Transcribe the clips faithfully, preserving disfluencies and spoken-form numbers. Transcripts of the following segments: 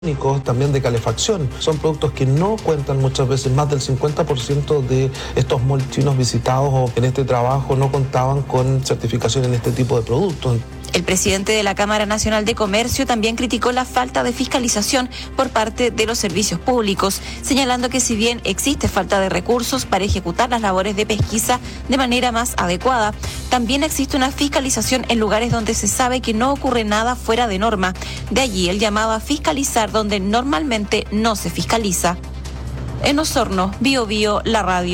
también de calefacción. Son productos que no cuentan muchas veces, más del cincuenta por ciento de estos malls chinos visitados o en este trabajo no contaban con certificación en este tipo de productos. El presidente de la Cámara Nacional de Comercio también criticó la falta de fiscalización por parte de los servicios públicos, señalando que si bien existe falta de recursos para ejecutar las labores de pesquisa de manera más adecuada, también existe una fiscalización en lugares donde se sabe que no ocurre nada fuera de norma. De allí el llamado a fiscalizar donde normalmente no se fiscaliza. En Osorno, Bio Bio, la radio.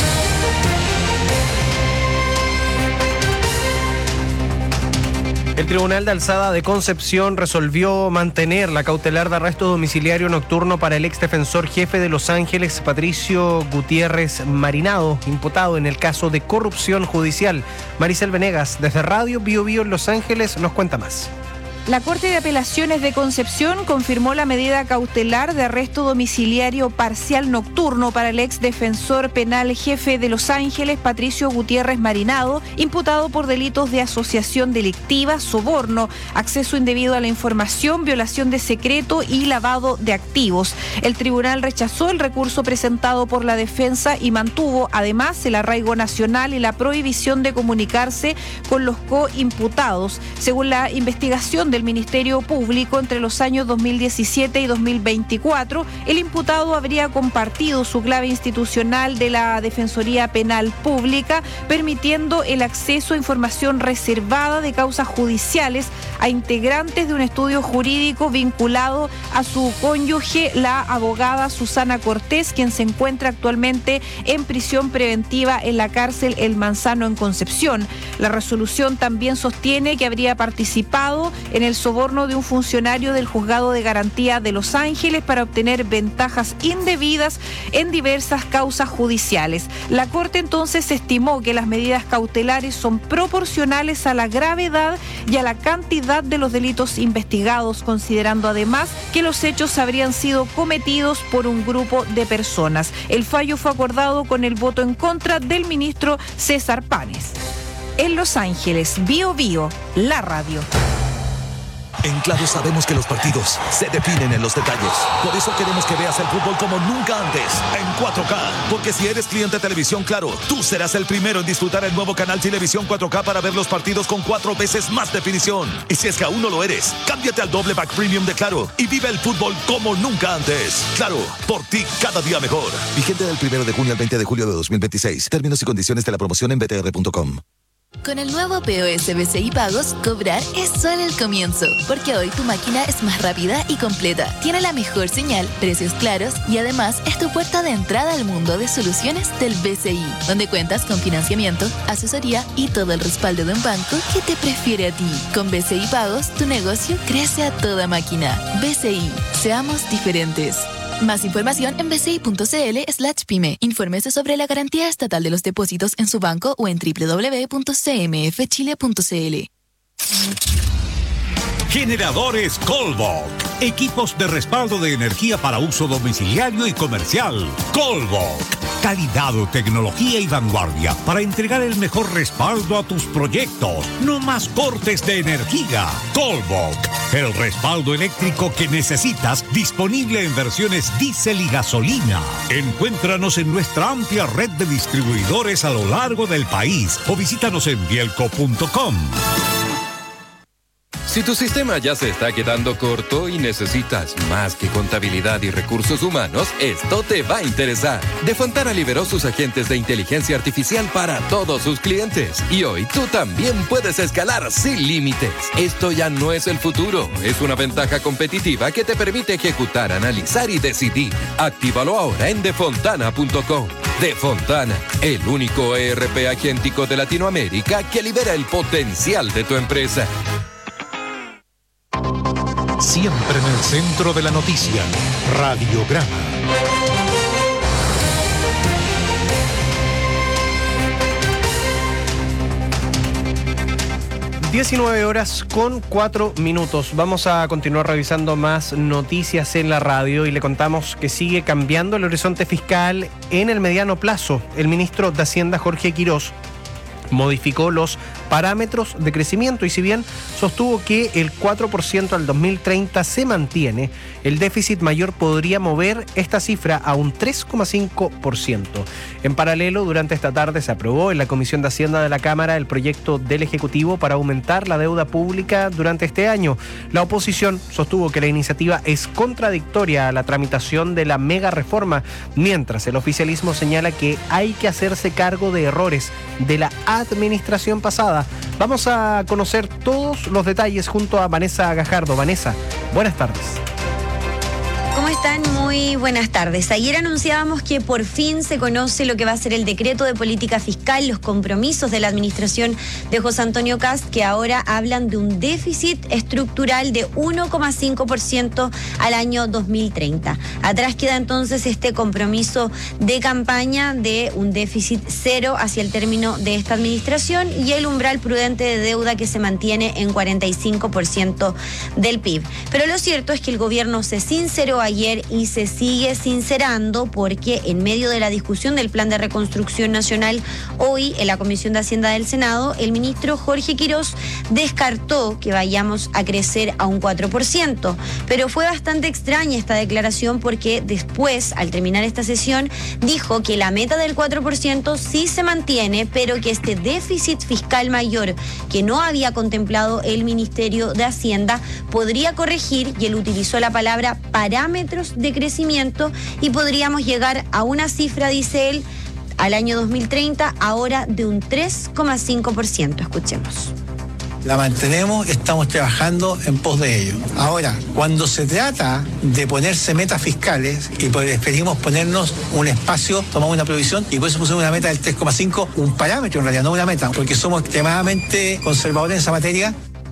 El Tribunal de Alzada de Concepción resolvió mantener la cautelar de arresto domiciliario nocturno para el exdefensor jefe de Los Ángeles, Patricio Gutiérrez Marinado, imputado en el caso de corrupción judicial. Maricel Venegas, desde Radio Bio Bio en Los Ángeles, nos cuenta más. La Corte de Apelaciones de Concepción confirmó la medida cautelar de arresto domiciliario parcial nocturno para el ex defensor penal jefe de Los Ángeles, Patricio Gutiérrez Marinado, imputado por delitos de asociación delictiva, soborno, acceso indebido a la información, violación de secreto y lavado de activos. El tribunal rechazó el recurso presentado por la defensa y mantuvo además el arraigo nacional y la prohibición de comunicarse con los coimputados. Según la investigación de del Ministerio Público, entre los años dos mil diecisiete y dos mil veinticuatro, el imputado habría compartido su clave institucional de la Defensoría Penal Pública, permitiendo el acceso a información reservada de causas judiciales a integrantes de un estudio jurídico vinculado a su cónyuge, la abogada Susana Cortés, quien se encuentra actualmente en prisión preventiva en la cárcel El Manzano en Concepción. La resolución también sostiene que habría participado en el soborno de un funcionario del Juzgado de Garantía de Los Ángeles para obtener ventajas indebidas en diversas causas judiciales. La Corte entonces estimó que las medidas cautelares son proporcionales a la gravedad y a la cantidad de los delitos investigados, considerando además que los hechos habrían sido cometidos por un grupo de personas. El fallo fue acordado con el voto en contra del ministro César Panes. En Los Ángeles, Bio Bio, la radio. En Claro sabemos que los partidos se definen en los detalles. Por eso queremos que veas el fútbol como nunca antes, en cuatro K. Porque si eres cliente de Televisión Claro, tú serás el primero en disfrutar el nuevo canal Televisión cuatro K para ver los partidos con cuatro veces más definición. Y si es que aún no lo eres, cámbiate al doble back premium de Claro y vive el fútbol como nunca antes. Claro, por ti cada día mejor. Vigente del primero de junio al veinte de julio de dos mil veintiséis. Términos y condiciones de la promoción en b t r punto com. Con el nuevo P O S B C I Pagos, cobrar es solo el comienzo, porque hoy tu máquina es más rápida y completa, tiene la mejor señal, precios claros y además es tu puerta de entrada al mundo de soluciones del B C I, donde cuentas con financiamiento, asesoría y todo el respaldo de un banco que te prefiere a ti. Con B C I Pagos, tu negocio crece a toda máquina. B C I, seamos diferentes. Más información en bci.cl slash pyme. Infórmese sobre la garantía estatal de los depósitos en su banco o en doble u doble u doble u punto c m f chile punto c l. Generadores Colbok. Equipos de respaldo de energía para uso domiciliario y comercial. Colbok. Calidad, tecnología y vanguardia para entregar el mejor respaldo a tus proyectos. No más cortes de energía. Colbok. El respaldo eléctrico que necesitas, disponible en versiones diésel y gasolina. Encuéntranos en nuestra amplia red de distribuidores a lo largo del país o visítanos en bielco punto com. Si tu sistema ya se está quedando corto y necesitas más que contabilidad y recursos humanos, esto te va a interesar. Defontana liberó sus agentes de inteligencia artificial para todos sus clientes. Y hoy tú también puedes escalar sin límites. Esto ya no es el futuro, es una ventaja competitiva que te permite ejecutar, analizar y decidir. Actívalo ahora en defontana punto com. Defontana, el único E R P agéntico de Latinoamérica que libera el potencial de tu empresa. Siempre en el centro de la noticia, Radiograma. diecinueve horas con cuatro minutos. Vamos a continuar revisando más noticias en la radio y le contamos que sigue cambiando el horizonte fiscal en el mediano plazo. El ministro de Hacienda, Jorge Quirós, modificó los parámetros de crecimiento, y si bien sostuvo que el cuatro por ciento al dos mil treinta se mantiene, el déficit mayor podría mover esta cifra a un tres coma cinco por ciento. En paralelo, durante esta tarde se aprobó en la Comisión de Hacienda de la Cámara el proyecto del Ejecutivo para aumentar la deuda pública durante este año. La oposición sostuvo que la iniciativa es contradictoria a la tramitación de la mega reforma, mientras el oficialismo señala que hay que hacerse cargo de errores de la administración pasada. Vamos a conocer todos los detalles junto a Vanessa Gajardo. Vanessa, buenas tardes. ¿Cómo están? Muy buenas tardes. Ayer anunciábamos que por fin se conoce lo que va a ser el decreto de política fiscal, los compromisos de la administración de José Antonio Kast, que ahora hablan de un déficit estructural de uno coma cinco por ciento al año dos mil treinta. Atrás queda entonces este compromiso de campaña de un déficit cero hacia el término de esta administración y el umbral prudente de deuda que se mantiene en cuarenta y cinco por ciento del P I B. Pero lo cierto es que el gobierno se sinceró ayer y se sigue sincerando, porque en medio de la discusión del Plan de Reconstrucción Nacional hoy en la Comisión de Hacienda del Senado, el ministro Jorge Quirós descartó que vayamos a crecer a un cuatro por ciento, pero fue bastante extraña esta declaración, porque después, al terminar esta sesión, dijo que la meta del cuatro por ciento sí se mantiene, pero que este déficit fiscal mayor que no había contemplado el Ministerio de Hacienda podría corregir, y él utilizó la palabra parámetros de crecimiento, y podríamos llegar a una cifra, dice él, al año dos mil treinta, ahora de un tres coma cinco por ciento. Escuchemos. La mantenemos, estamos trabajando en pos de ello. Ahora, cuando se trata de ponerse metas fiscales, y preferimos ponernos un espacio, tomamos una provisión, y por eso pusimos una meta del tres coma cinco, un parámetro en realidad, no una meta, porque somos extremadamente conservadores en esa materia.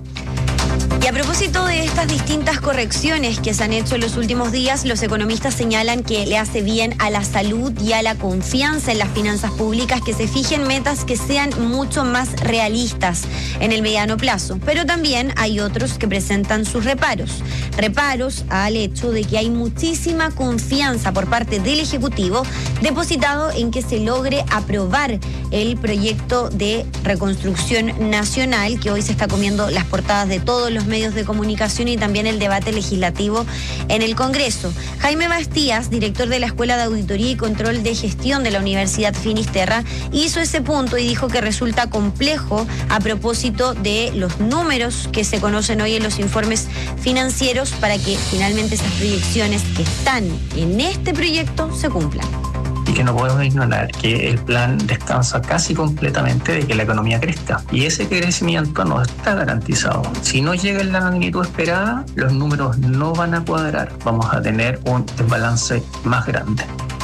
Y a propósito de estas distintas correcciones que se han hecho en los últimos días, los economistas señalan que le hace bien a la salud y a la confianza en las finanzas públicas que se fijen metas que sean mucho más realistas en el mediano plazo. Pero también hay otros que presentan sus reparos. Reparos al hecho de que hay muchísima confianza por parte del Ejecutivo depositado en que se logre aprobar el proyecto de reconstrucción nacional, que hoy se está comiendo las portadas de todos los medios de comunicación y también el debate legislativo en el Congreso. Jaime Bastías, director de la Escuela de Auditoría y Control de Gestión de la Universidad Finisterra, hizo ese punto y dijo que resulta complejo a propósito de los números que se conocen hoy en los informes financieros para que finalmente esas proyecciones que están en este proyecto se cumplan. Y que no podemos ignorar que el plan descansa casi completamente de que la economía crezca. Y ese crecimiento no está garantizado. Si no llega en la magnitud esperada, los números no van a cuadrar. Vamos a tener un desbalance más grande.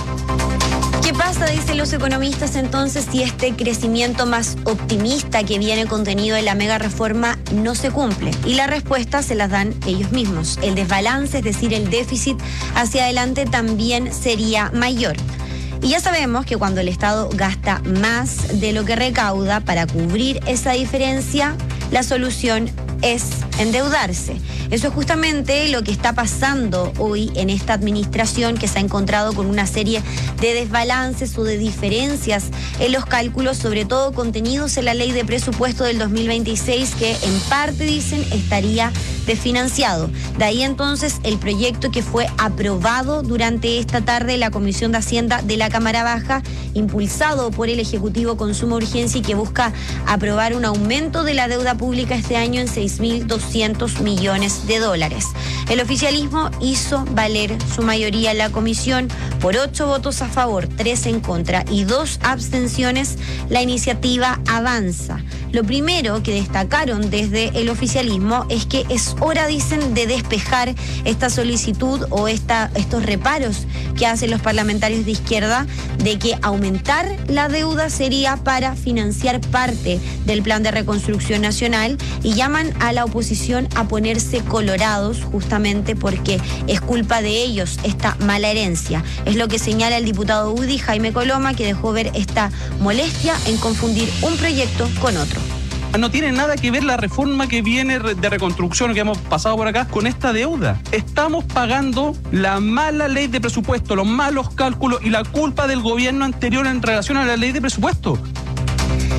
¿Qué pasa, dicen los economistas, entonces, si este crecimiento más optimista que viene contenido en la mega reforma no se cumple? Y la respuesta se las dan ellos mismos. El desbalance, es decir, el déficit hacia adelante, también sería mayor. Y ya sabemos que cuando el Estado gasta más de lo que recauda para cubrir esa diferencia, la solución es endeudarse. Eso es justamente lo que está pasando hoy en esta administración, que se ha encontrado con una serie de desbalances o de diferencias en los cálculos, sobre todo contenidos en la ley de presupuesto del dos mil veintiséis, que en parte, dicen, estaría desfinanciado. De ahí entonces el proyecto que fue aprobado durante esta tarde en la Comisión de Hacienda de la Cámara Baja, impulsado por el Ejecutivo con suma urgencia, y que busca aprobar un aumento de la deuda pública este año en seis mil doscientos millones de dólares. El oficialismo hizo valer su mayoría en la comisión. Por ocho votos a favor, tres en contra y dos abstenciones, la iniciativa avanza. Lo primero que destacaron desde el oficialismo es que es hora, dicen, de despejar esta solicitud o esta, estos reparos que hacen los parlamentarios de izquierda de que aumentar la deuda sería para financiar parte del plan de reconstrucción nacional, y llaman a la oposición a ponerse colorados justamente porque es culpa de ellos esta mala herencia. Es lo que señala el diputado U D I, Jaime Coloma, que dejó ver esta molestia en confundir un proyecto con otro. No tiene nada que ver la reforma que viene de reconstrucción que hemos pasado por acá con esta deuda. Estamos pagando la mala ley de presupuesto, los malos cálculos y la culpa del gobierno anterior en relación a la ley de presupuesto.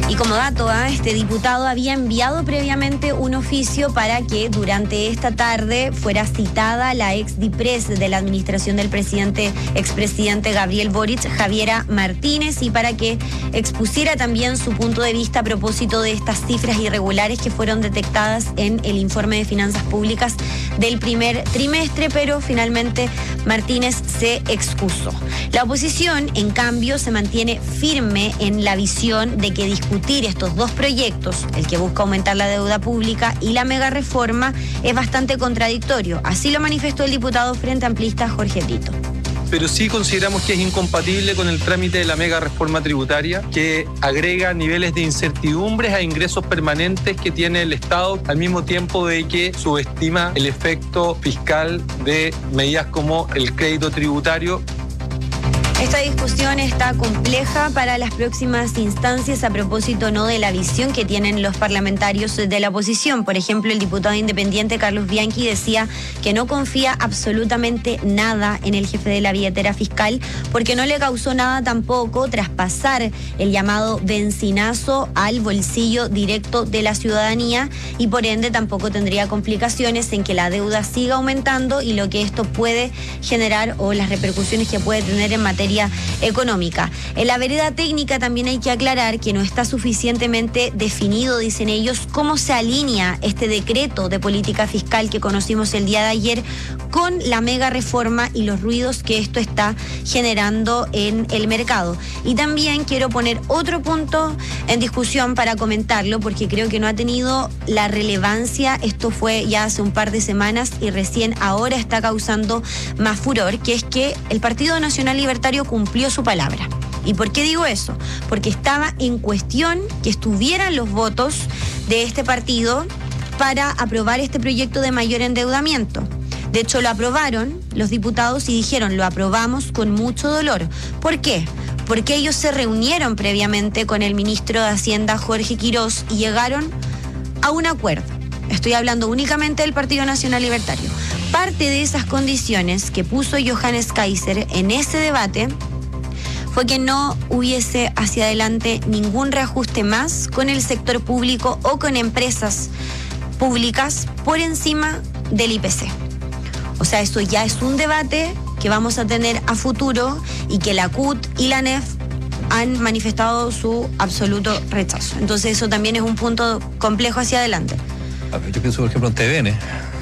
Y como dato, ¿eh? este diputado había enviado previamente un oficio para que durante esta tarde fuera citada la ex DIPRES de la administración del presidente, expresidente Gabriel Boric, Javiera Martínez, y para que expusiera también su punto de vista a propósito de estas cifras irregulares que fueron detectadas en el informe de finanzas públicas del primer trimestre, pero finalmente Martínez se excusó. La oposición, en cambio, se mantiene firme en la visión de que discutir estos dos proyectos, el que busca aumentar la deuda pública y la mega reforma, es bastante contradictorio. Así lo manifestó el diputado Frente Amplista Jorge Brito. Pero sí consideramos que es incompatible con el trámite de la mega reforma tributaria, que agrega niveles de incertidumbres a ingresos permanentes que tiene el Estado, al mismo tiempo de que subestima el efecto fiscal de medidas como el crédito tributario. Esta discusión está compleja para las próximas instancias a propósito no de la visión que tienen los parlamentarios de la oposición. Por ejemplo, el diputado independiente Carlos Bianchi decía que no confía absolutamente nada en el jefe de la billetera fiscal porque no le causó nada tampoco traspasar el llamado bencinazo al bolsillo directo de la ciudadanía y por ende tampoco tendría complicaciones en que la deuda siga aumentando y lo que esto puede generar o las repercusiones que puede tener en materia económica. En la vereda técnica también hay que aclarar que no está suficientemente definido, dicen ellos, cómo se alinea este decreto de política fiscal que conocimos el día de ayer con la mega reforma y los ruidos que esto está generando en el mercado. Y también quiero poner otro punto en discusión para comentarlo porque creo que no ha tenido la relevancia. Esto fue ya hace un par de semanas y recién ahora está causando más furor, que es que el Partido Nacional Libertario cumplió su palabra. ¿Y por qué digo eso? Porque estaba en cuestión que estuvieran los votos de este partido para aprobar este proyecto de mayor endeudamiento. De hecho, lo aprobaron los diputados y dijeron, lo aprobamos con mucho dolor. ¿Por qué? Porque ellos se reunieron previamente con el ministro de Hacienda, Jorge Quirós, y llegaron a un acuerdo. Estoy hablando únicamente del Partido Nacional Libertario. Parte de esas condiciones que puso Johannes Kaiser en ese debate fue que no hubiese hacia adelante ningún reajuste más con el sector público o con empresas públicas por encima del I P C. O sea, esto ya es un debate que vamos a tener a futuro y que la C U T y la N E F han manifestado su absoluto rechazo. Entonces eso también es un punto complejo hacia adelante. Yo pienso, por ejemplo, en T V N.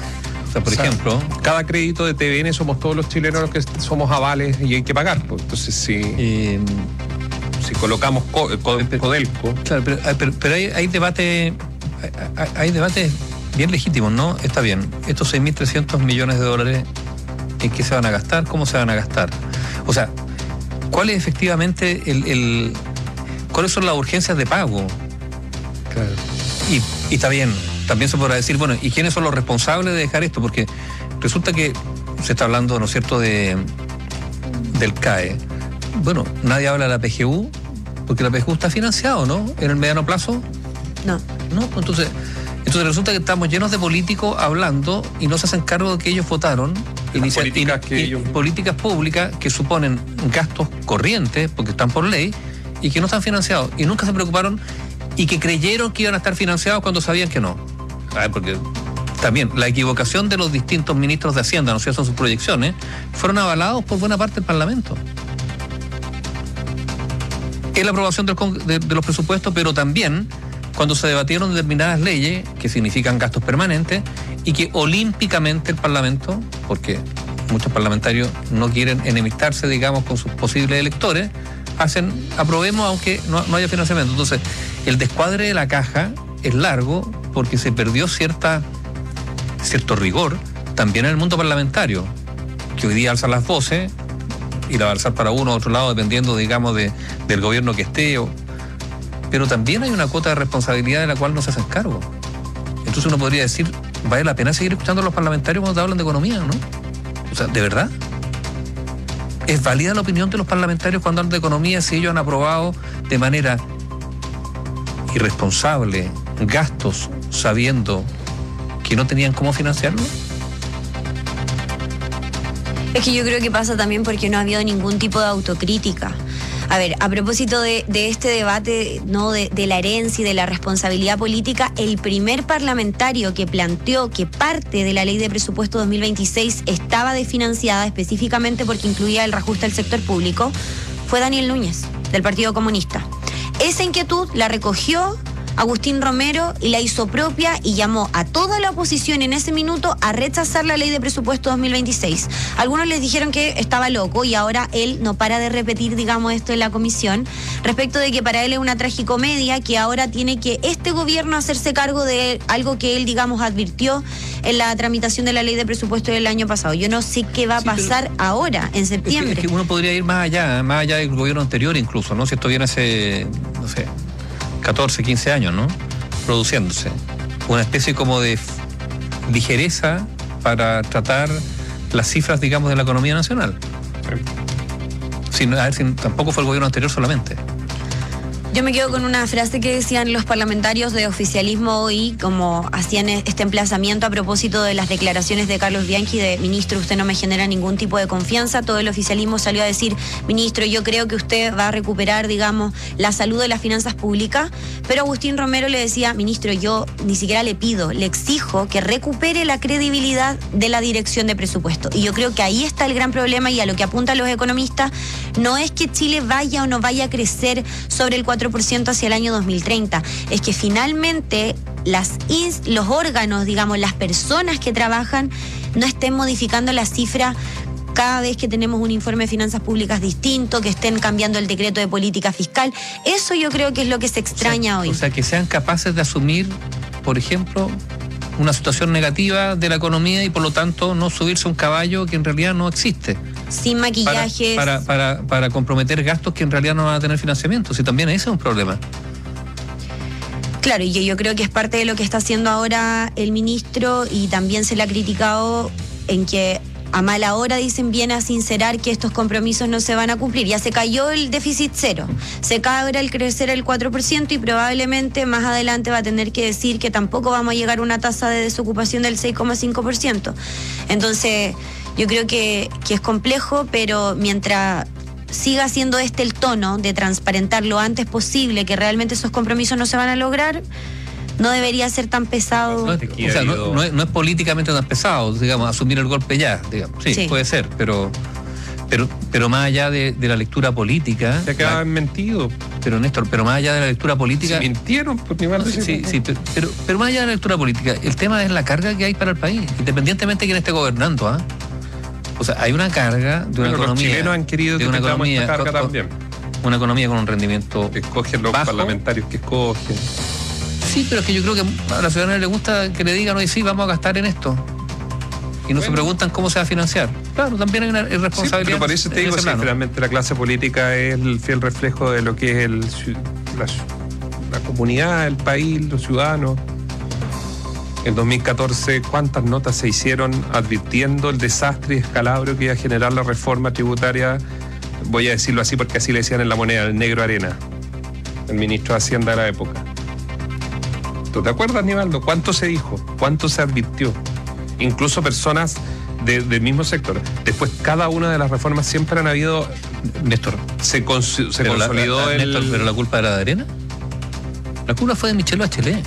O sea, por o sea, ejemplo... Cada crédito de T V N somos todos los chilenos los que somos avales y hay que pagar. Pues. Entonces, si, eh, si colocamos co, co, Codelco... Claro, pero, pero, pero hay, hay debate... Hay, hay debates bien legítimos, ¿no? Está bien. Estos seis mil trescientos millones de dólares, ¿en qué se van a gastar? ¿Cómo se van a gastar? O sea, ¿cuál es efectivamente el... el ¿cuáles son las urgencias de pago? Claro. Y, y está bien. También se podrá decir, bueno, ¿y quiénes son los responsables de dejar esto? Porque resulta que se está hablando, ¿no es cierto?, de del C A E. Bueno, nadie habla de la P G U, porque la P G U está financiado, ¿no? En el mediano plazo. No. No, entonces, entonces resulta que estamos llenos de políticos hablando y no se hacen cargo de que ellos votaron políticas, que y, ellos... políticas públicas que suponen gastos corrientes, porque están por ley, y que no están financiados. Y nunca se preocuparon y que creyeron que iban a estar financiados cuando sabían que no. A ver, porque también la equivocación de los distintos ministros de Hacienda, no sé si son sus proyecciones, fueron avalados por buena parte del Parlamento. En la aprobación del, de, de los presupuestos, pero también cuando se debatieron determinadas leyes que significan gastos permanentes y que olímpicamente el Parlamento, porque muchos parlamentarios no quieren enemistarse, digamos, con sus posibles electores, hacen, aprobemos aunque no, no haya financiamiento. Entonces, el descuadre de la caja es largo porque se perdió cierta, cierto rigor también en el mundo parlamentario, que hoy día alza las voces y la va a alzar para uno u otro lado dependiendo, digamos, de, del gobierno que esté. O, pero también hay una cuota de responsabilidad de la cual no se hacen cargo. Entonces uno podría decir, vale la pena seguir escuchando a los parlamentarios cuando hablan de economía, ¿no? O sea, ¿de verdad? ¿Es válida la opinión de los parlamentarios cuando hablan de economía si ellos han aprobado de manera irresponsable gastos sabiendo que no tenían cómo financiarlo? Es que yo creo que pasa también porque no ha habido ningún tipo de autocrítica. A ver, a propósito de, de este debate, ¿no? De, de la herencia y de la responsabilidad política, el primer parlamentario que planteó que parte de la ley de presupuesto dos mil veintiséis estaba desfinanciada específicamente porque incluía el reajuste al sector público fue Daniel Núñez, del Partido Comunista. Esa inquietud la recogió Agustín Romero y la hizo propia y llamó a toda la oposición en ese minuto a rechazar la ley de presupuesto dos mil veintiséis. Algunos les dijeron que estaba loco y ahora él no para de repetir, digamos, esto en la comisión, respecto de que para él es una tragicomedia, que ahora tiene que este gobierno hacerse cargo de algo que él, digamos, advirtió en la tramitación de la ley de presupuesto del año pasado. Yo no sé qué va a sí, pasar ahora, en septiembre. Es que, es que uno podría ir más allá, más allá del gobierno anterior incluso, ¿no? Si esto viene hace, no sé, catorce, quince años, ¿no? Produciéndose. Una especie como de ligereza para tratar las cifras, digamos, de la economía nacional. Sí. Si, a ver, si, tampoco fue el gobierno anterior solamente. Yo me quedo con una frase que decían los parlamentarios de oficialismo hoy, como hacían este emplazamiento a propósito de las declaraciones de Carlos Bianchi de: ministro, usted no me genera ningún tipo de confianza. Todo el oficialismo salió a decir: ministro, yo creo que usted va a recuperar, digamos, la salud de las finanzas públicas. Pero Agustín Romero le decía: ministro, yo ni siquiera le pido, le exijo que recupere la credibilidad de la dirección de presupuesto. Y yo creo que ahí está el gran problema, y a lo que apuntan los economistas no es que Chile vaya o no vaya a crecer sobre el cuatro por ciento hacia el año dos mil treinta, es que finalmente las ins, los órganos, digamos, las personas que trabajan no estén modificando la cifra cada vez que tenemos un informe de finanzas públicas distinto, que estén cambiando el decreto de política fiscal. Eso yo creo que es lo que se extraña o sea, hoy. O sea, que sean capaces de asumir, por ejemplo, una situación negativa de la economía y por lo tanto no subirse a un caballo que en realidad no existe. Sin maquillajes. Para, para, para, para comprometer gastos que en realidad no van a tener financiamiento. Si también ese es un problema. Claro, y yo, yo creo que es parte de lo que está haciendo ahora el ministro, y también se le ha criticado en que a mala hora, dicen, viene a sincerar que estos compromisos no se van a cumplir. Ya se cayó el déficit cero, se cae ahora el crecer el cuatro por ciento y probablemente más adelante va a tener que decir que tampoco vamos a llegar a una tasa de desocupación del seis coma cinco por ciento. Entonces, yo creo que, que es complejo, pero mientras siga siendo este el tono de transparentar lo antes posible que realmente esos compromisos no se van a lograr, no debería ser tan pesado. No, o sea, no, no, es, no es políticamente tan pesado, digamos, asumir el golpe ya, digamos. Sí, sí. Puede ser, pero pero pero más allá de, de la lectura política. Se quedaban mentido. Pero Néstor, pero más allá de la lectura política. Se mintieron, por mi parte. No, sí, sí, pero, pero, pero más allá de la lectura política, el tema es la carga que hay para el país, independientemente de quién esté gobernando, ¿ah? ¿eh? O sea, hay una carga de una bueno, economía. Los chilenos han querido de una economía esta carga con, también. Una economía con un rendimiento. Que escogen los bajo. Parlamentarios que escogen. Sí, pero es que yo creo que a la ciudadanía le gusta que le digan: hoy sí, vamos a gastar en esto. Y no bueno. se preguntan cómo se va a financiar. Claro, también hay una responsabilidad. Sí, pero por eso te digo, sí, finalmente la clase política es el fiel reflejo de lo que es el, la, la comunidad, el país, los ciudadanos. En dos mil catorce, ¿cuántas notas se hicieron advirtiendo el desastre y escalabro que iba a generar la reforma tributaria? Voy a decirlo así porque así le decían en La Moneda, el negro Arena, el ministro de Hacienda de la época. ¿Tú te acuerdas, Nivaldo? ¿Cuánto se dijo? ¿Cuánto se advirtió? Incluso personas de, del mismo sector. Después, cada una de las reformas siempre han habido... Néstor, se, cons, se consolidó la, la, el... Néstor, ¿pero la culpa era de Arena? La culpa fue de Michelle Bachelet.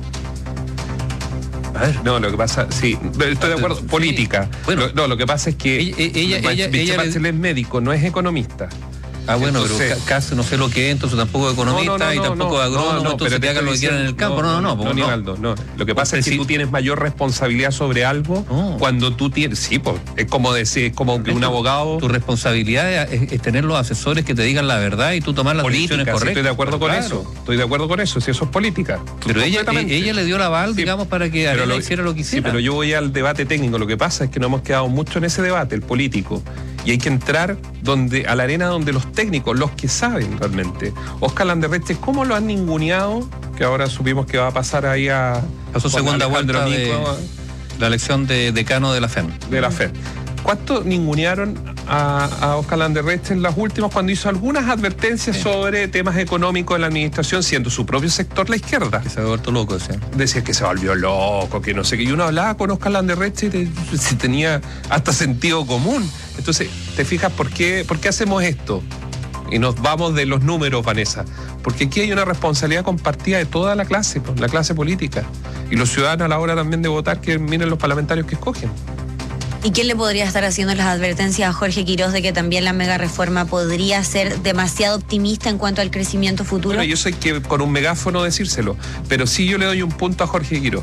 A ver. No, lo que pasa, sí, estoy de acuerdo, sí. Política. Bueno, lo, no, lo que pasa es que ella, ella, ella, Michelle ella Bachelet es médico, no es economista. Ah, bueno, entonces, pero casi no sé lo que es, entonces tampoco economista no, no, no, y tampoco no, agrónomo, no, no, entonces que hagan lo que quieran en el campo. No, no, no. No, no, Nivaldo, no. Lo que pasa es que tú tienes mayor responsabilidad sobre algo no. cuando tú tienes... Sí, pues, es como decir, es como que un abogado... Tu responsabilidad es, es tener los asesores que te digan la verdad y tú tomar las política, decisiones correctas. Sí, estoy de acuerdo con claro. eso. Estoy de acuerdo con eso, si eso es política. Pero ella, ella le dio la aval, sí, digamos, para que Arena lo, hiciera lo que hiciera. Sí, pero yo voy al debate técnico. Lo que pasa es que no hemos quedado mucho en ese debate, el político. Y hay que entrar donde, a la arena donde los técnicos, los que saben realmente. Óscar Landerreche, ¿cómo lo han ninguneado? Que ahora supimos que va a pasar ahí a... A su segunda vuelta de la elección de decano de la F E M. De la F E M. ¿Cuánto ningunearon a, a Óscar Landerreche en las últimas cuando hizo algunas advertencias sí. sobre temas económicos en la administración, siendo su propio sector la izquierda? Que se había vuelto loco, decía. Decía que se volvió loco, que no sé qué. Y uno hablaba con Óscar Landerreche y te, tenía hasta sentido común. Entonces, ¿te fijas por qué, por qué hacemos esto? Y nos vamos de los números, Vanessa, porque aquí hay una responsabilidad compartida de toda la clase, la clase política, y los ciudadanos a la hora también de votar, que miren los parlamentarios que escogen. ¿Y quién le podría estar haciendo las advertencias a Jorge Quiroz de que también la mega reforma podría ser demasiado optimista en cuanto al crecimiento futuro? Bueno, yo sé que con un megáfono decírselo, pero sí yo le doy un punto a Jorge Quiroz.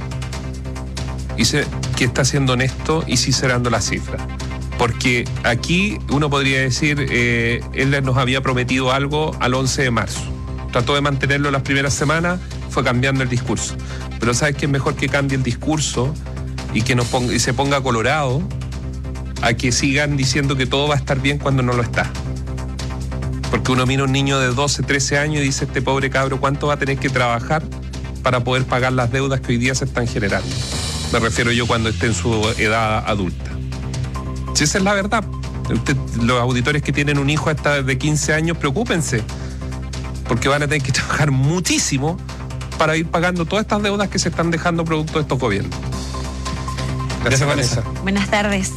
Y sé que está siendo honesto y sí cerrando las cifras. Porque aquí uno podría decir, eh, él nos había prometido algo al once de marzo. Trató de mantenerlo las primeras semanas, fue cambiando el discurso. Pero ¿sabes qué es mejor que cambie el discurso y que nos ponga, y se ponga colorado a que sigan diciendo que todo va a estar bien cuando no lo está? Porque uno mira a un niño de doce, trece años y dice, este pobre cabro, ¿cuánto va a tener que trabajar para poder pagar las deudas que hoy día se están generando? Me refiero yo cuando esté en su edad adulta. Si esa es la verdad. Usted, los auditores que tienen un hijo hasta de quince años, preocúpense, porque van a tener que trabajar muchísimo para ir pagando todas estas deudas que se están dejando producto de estos gobiernos. Gracias, Vanessa. Buenas tardes.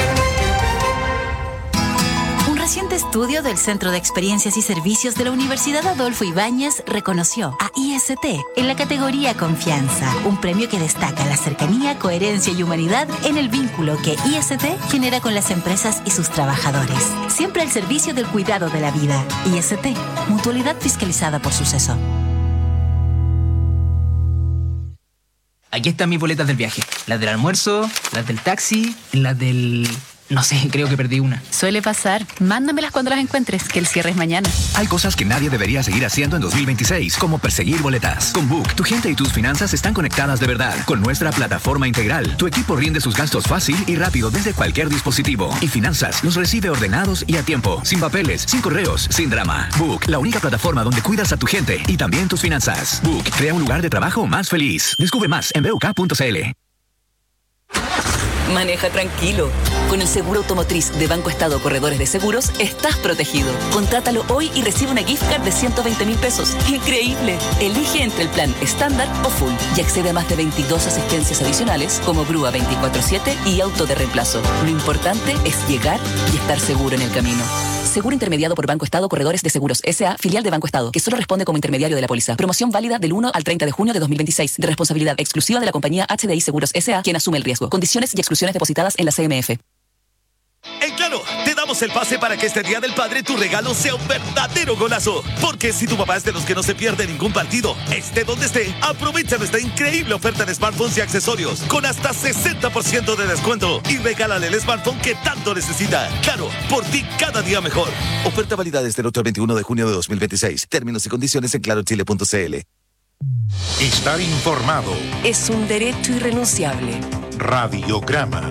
Un reciente estudio del Centro de Experiencias y Servicios de la Universidad Adolfo Ibáñez reconoció a I S T en la categoría Confianza, un premio que destaca la cercanía, coherencia y humanidad en el vínculo que I S T genera con las empresas y sus trabajadores. Siempre al servicio del cuidado de la vida. I S T, mutualidad fiscalizada por Suceso. Aquí están mis boletas del viaje. Las del almuerzo, las del taxi, las del... No sé, creo que perdí una. Suele pasar. Mándamelas cuando las encuentres, que el cierre es mañana. Hay cosas que nadie debería seguir haciendo en dos mil veintiséis, como perseguir boletas. Con Book, tu gente y tus finanzas están conectadas de verdad. Con nuestra plataforma integral, tu equipo rinde sus gastos fácil y rápido desde cualquier dispositivo. Y finanzas los recibe ordenados y a tiempo. Sin papeles, sin correos, sin drama. Book, la única plataforma donde cuidas a tu gente y también tus finanzas. Book, crea un lugar de trabajo más feliz. Descubre más en b u k punto c l. Maneja tranquilo. Con el seguro automotriz de Banco Estado Corredores de Seguros, estás protegido. Contrátalo hoy y recibe una gift card de ciento veinte mil pesos. ¡Increíble! Elige entre el plan estándar o full y accede a más de veintidós asistencias adicionales como grúa veinticuatro siete y auto de reemplazo. Lo importante es llegar y estar seguro en el camino. Seguro intermediado por Banco Estado Corredores de Seguros S A, filial de Banco Estado, que solo responde como intermediario de la póliza. Promoción válida del uno al treinta de junio de dos mil veintiséis, de responsabilidad exclusiva de la compañía H D I Seguros S A, quien asume el riesgo. Condiciones y exclusiones depositadas en la C M F. En Claro, te damos el pase para que este Día del Padre tu regalo sea un verdadero golazo. Porque si tu papá es de los que no se pierde ningún partido, esté donde esté, aprovecha nuestra increíble oferta de smartphones y accesorios con hasta sesenta por ciento de descuento y regálale el smartphone que tanto necesita. Claro, por ti cada día mejor. Oferta válida desde el otro veintiuno de junio de dos mil veintiséis. Términos y condiciones en claro chile punto c l. Estar informado es un derecho irrenunciable. Radiograma.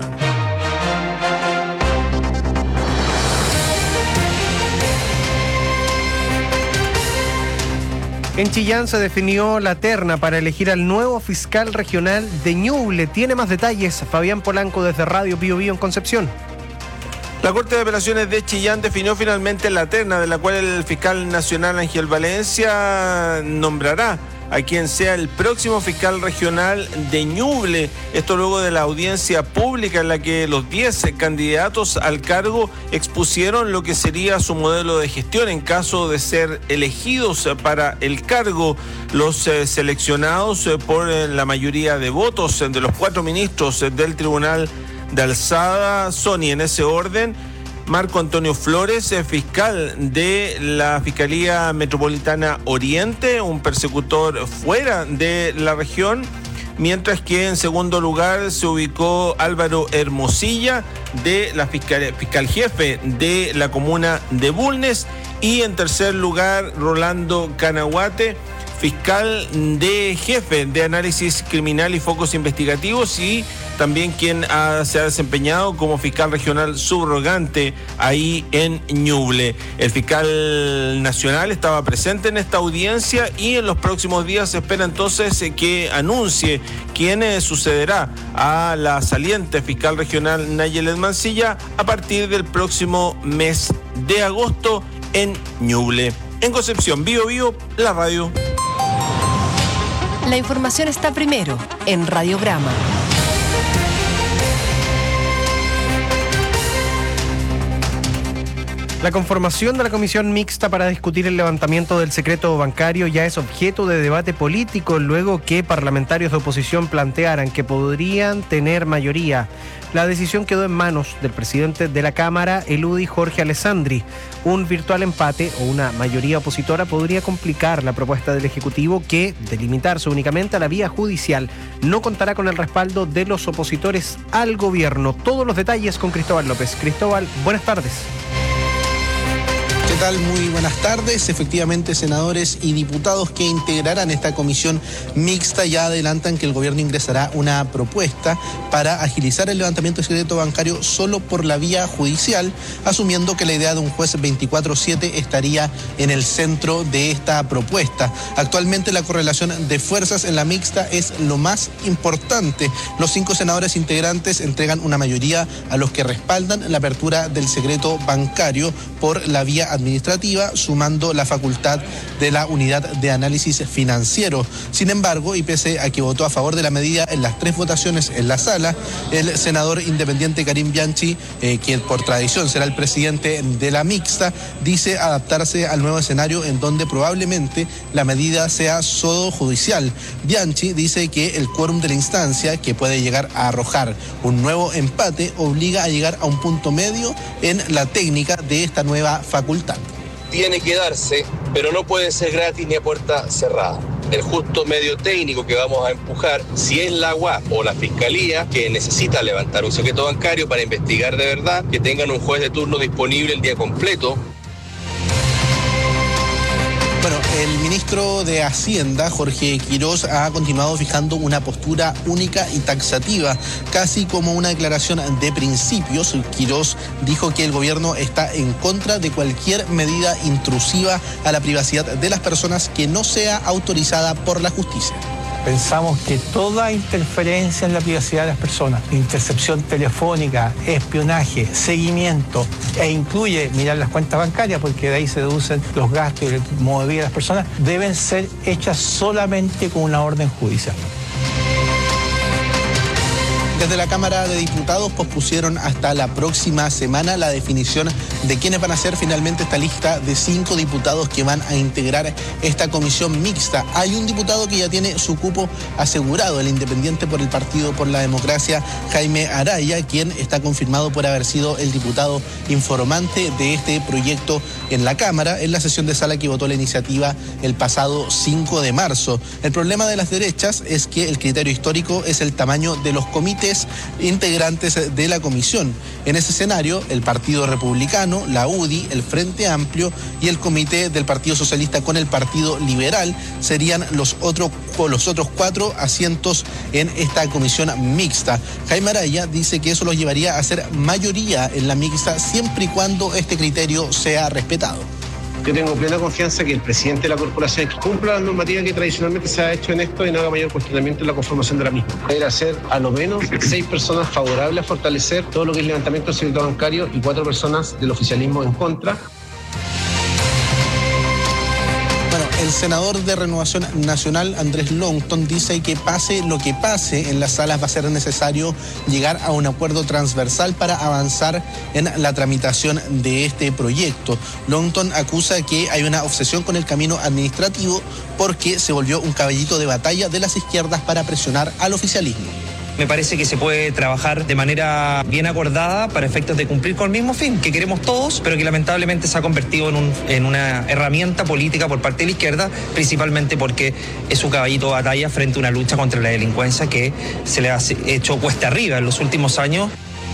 En Chillán se definió la terna para elegir al nuevo fiscal regional de Ñuble. Tiene más detalles Fabián Polanco desde Radio Bio Bio en Concepción. La Corte de Apelaciones de Chillán definió finalmente la terna de la cual el fiscal nacional Ángel Valencia nombrará a quien sea el próximo fiscal regional de Ñuble. Esto luego de la audiencia pública en la que los diez candidatos al cargo expusieron lo que sería su modelo de gestión en caso de ser elegidos para el cargo. Los eh, seleccionados eh, por eh, la mayoría de votos eh, de los cuatro ministros eh, del Tribunal de Alzada son, y en ese orden, Marco Antonio Flores, fiscal de la Fiscalía Metropolitana Oriente, un persecutor fuera de la región, mientras que en segundo lugar se ubicó Álvaro Hermosilla, de la fiscal, fiscal jefe de la comuna de Bulnes, y en tercer lugar Rolando Canahuate, fiscal de jefe de análisis criminal y focos investigativos, y también quien ha, se ha desempeñado como fiscal regional subrogante ahí en Ñuble. El fiscal nacional estaba presente en esta audiencia y en los próximos días se espera entonces que anuncie quién sucederá a la saliente fiscal regional Nayelet Mancilla a partir del próximo mes de agosto en Ñuble. En Concepción, Bio Bio, la radio. La información está primero en Radiograma. La conformación de la comisión mixta para discutir el levantamiento del secreto bancario ya es objeto de debate político luego que parlamentarios de oposición plantearan que podrían tener mayoría. La decisión quedó en manos del presidente de la Cámara, el U D I Jorge Alessandri. Un virtual empate o una mayoría opositora podría complicar la propuesta del Ejecutivo que, de limitarse únicamente a la vía judicial, no contará con el respaldo de los opositores al gobierno. Todos los detalles con Cristóbal López. Cristóbal, buenas tardes. ¿Qué tal? Muy buenas tardes. Efectivamente, senadores y diputados que integrarán esta comisión mixta ya adelantan que el gobierno ingresará una propuesta para agilizar el levantamiento del secreto bancario solo por la vía judicial, asumiendo que la idea de un juez veinticuatro siete estaría en el centro de esta propuesta. Actualmente la correlación de fuerzas en la mixta es lo más importante. Los cinco senadores integrantes entregan una mayoría a los que respaldan la apertura del secreto bancario por la vía administrativa. administrativa, sumando la facultad de la unidad de análisis financiero. Sin embargo, y pese a que votó a favor de la medida en las tres votaciones en la sala, el senador independiente Karim Bianchi, eh, que por tradición será el presidente de la mixta, dice adaptarse al nuevo escenario en donde probablemente la medida sea solo judicial. Bianchi dice que el quórum de la instancia, que puede llegar a arrojar un nuevo empate, obliga a llegar a un punto medio en la técnica de esta nueva facultad. Tiene que darse, pero no puede ser gratis ni a puerta cerrada. El justo medio técnico que vamos a empujar, si es la U A P o la Fiscalía que necesita levantar un secreto bancario para investigar de verdad, que tengan un juez de turno disponible el día completo. Bueno, el ministro de Hacienda, Jorge Quirós, ha continuado fijando una postura única y taxativa, casi como una declaración de principios. Quirós dijo que el gobierno está en contra de cualquier medida intrusiva a la privacidad de las personas que no sea autorizada por la justicia. Pensamos que toda interferencia en la privacidad de las personas, intercepción telefónica, espionaje, seguimiento, e incluye mirar las cuentas bancarias, porque de ahí se deducen los gastos y el modo de vida de las personas, deben ser hechas solamente con una orden judicial. Desde la Cámara de Diputados pospusieron hasta la próxima semana la definición de quiénes van a ser finalmente esta lista de cinco diputados que van a integrar esta comisión mixta. Hay un diputado que ya tiene su cupo asegurado, el independiente por el Partido por la Democracia, Jaime Araya, quien está confirmado por haber sido el diputado informante de este proyecto en la Cámara, en la sesión de sala que votó la iniciativa el pasado cinco de marzo. El problema de las derechas es que el criterio histórico es el tamaño de los comités integrantes de la comisión. En ese escenario, el Partido Republicano, la U D I, el Frente Amplio y el Comité del Partido Socialista con el Partido Liberal serían los otros, los otros cuatro asientos en esta comisión mixta. Jaime Araya dice que eso los llevaría a ser mayoría en la mixta siempre y cuando este criterio sea respetado. Yo tengo plena confianza que el presidente de la corporación cumpla la normativa que tradicionalmente se ha hecho en esto y no haga mayor cuestionamiento en la conformación de la misma. Debe ser a lo menos seis personas favorables a fortalecer todo lo que es levantamiento del secreto bancario y cuatro personas del oficialismo en contra. Bueno, el senador de Renovación Nacional, Andrés Longton, dice que pase lo que pase en las salas va a ser necesario llegar a un acuerdo transversal para avanzar en la tramitación de este proyecto. Longton acusa que hay una obsesión con el camino administrativo porque se volvió un caballito de batalla de las izquierdas para presionar al oficialismo. Me parece que se puede trabajar de manera bien acordada para efectos de cumplir con el mismo fin que queremos todos, pero que lamentablemente se ha convertido en, un, en una herramienta política por parte de la izquierda, principalmente porque es un caballito de batalla frente a una lucha contra la delincuencia que se le ha hecho cuesta arriba en los últimos años.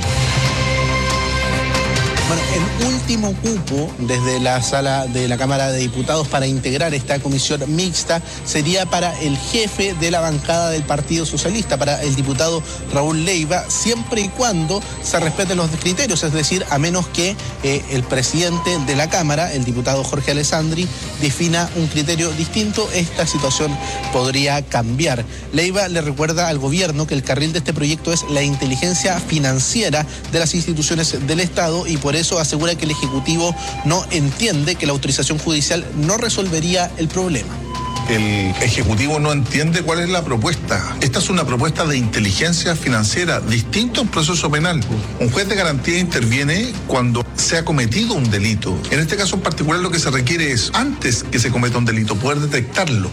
Bueno, el último cupo desde la sala de la Cámara de Diputados para integrar esta comisión mixta sería para el jefe de la bancada del Partido Socialista, para el diputado Raúl Leiva, siempre y cuando se respeten los criterios, es decir, a menos que eh, el presidente de la Cámara, el diputado Jorge Alessandri, defina un criterio distinto, esta situación podría cambiar. Leiva le recuerda al gobierno que el carril de este proyecto es la inteligencia financiera de las instituciones del Estado y por eso asegura que el Ejecutivo no entiende que la autorización judicial no resolvería el problema. el Ejecutivo no entiende cuál es la propuesta. Esta es una propuesta de inteligencia financiera, distinto a un proceso penal. Un juez de garantía interviene cuando se ha cometido un delito. En este caso en particular lo que se requiere es, antes que se cometa un delito, poder detectarlo.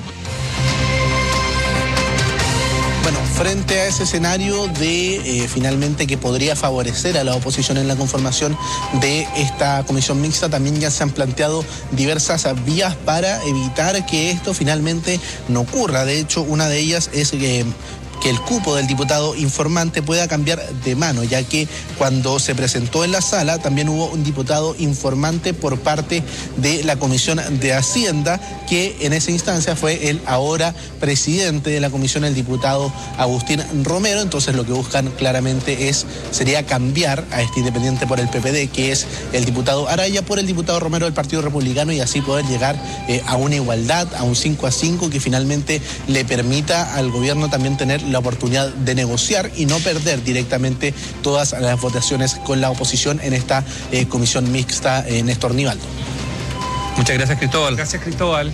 Bueno, frente a ese escenario de eh, finalmente que podría favorecer a la oposición en la conformación de esta comisión mixta, también ya se han planteado diversas vías para evitar que esto finalmente no ocurra. De hecho, una de ellas es que... Eh, que el cupo del diputado informante pueda cambiar de mano, ya que cuando se presentó en la sala también hubo un diputado informante por parte de la Comisión de Hacienda, que en esa instancia fue el ahora presidente de la comisión, el diputado Agustín Romero. Entonces lo que buscan claramente es, sería cambiar a este independiente por el P P D, que es el diputado Araya, por el diputado Romero del Partido Republicano, y así poder llegar eh, a una igualdad, a un cinco a cinco, que finalmente le permita al gobierno también tener la oportunidad de negociar y no perder directamente todas las votaciones con la oposición en esta eh, comisión mixta, eh, Néstor Nivaldo. Muchas gracias, Cristóbal. Gracias, Cristóbal.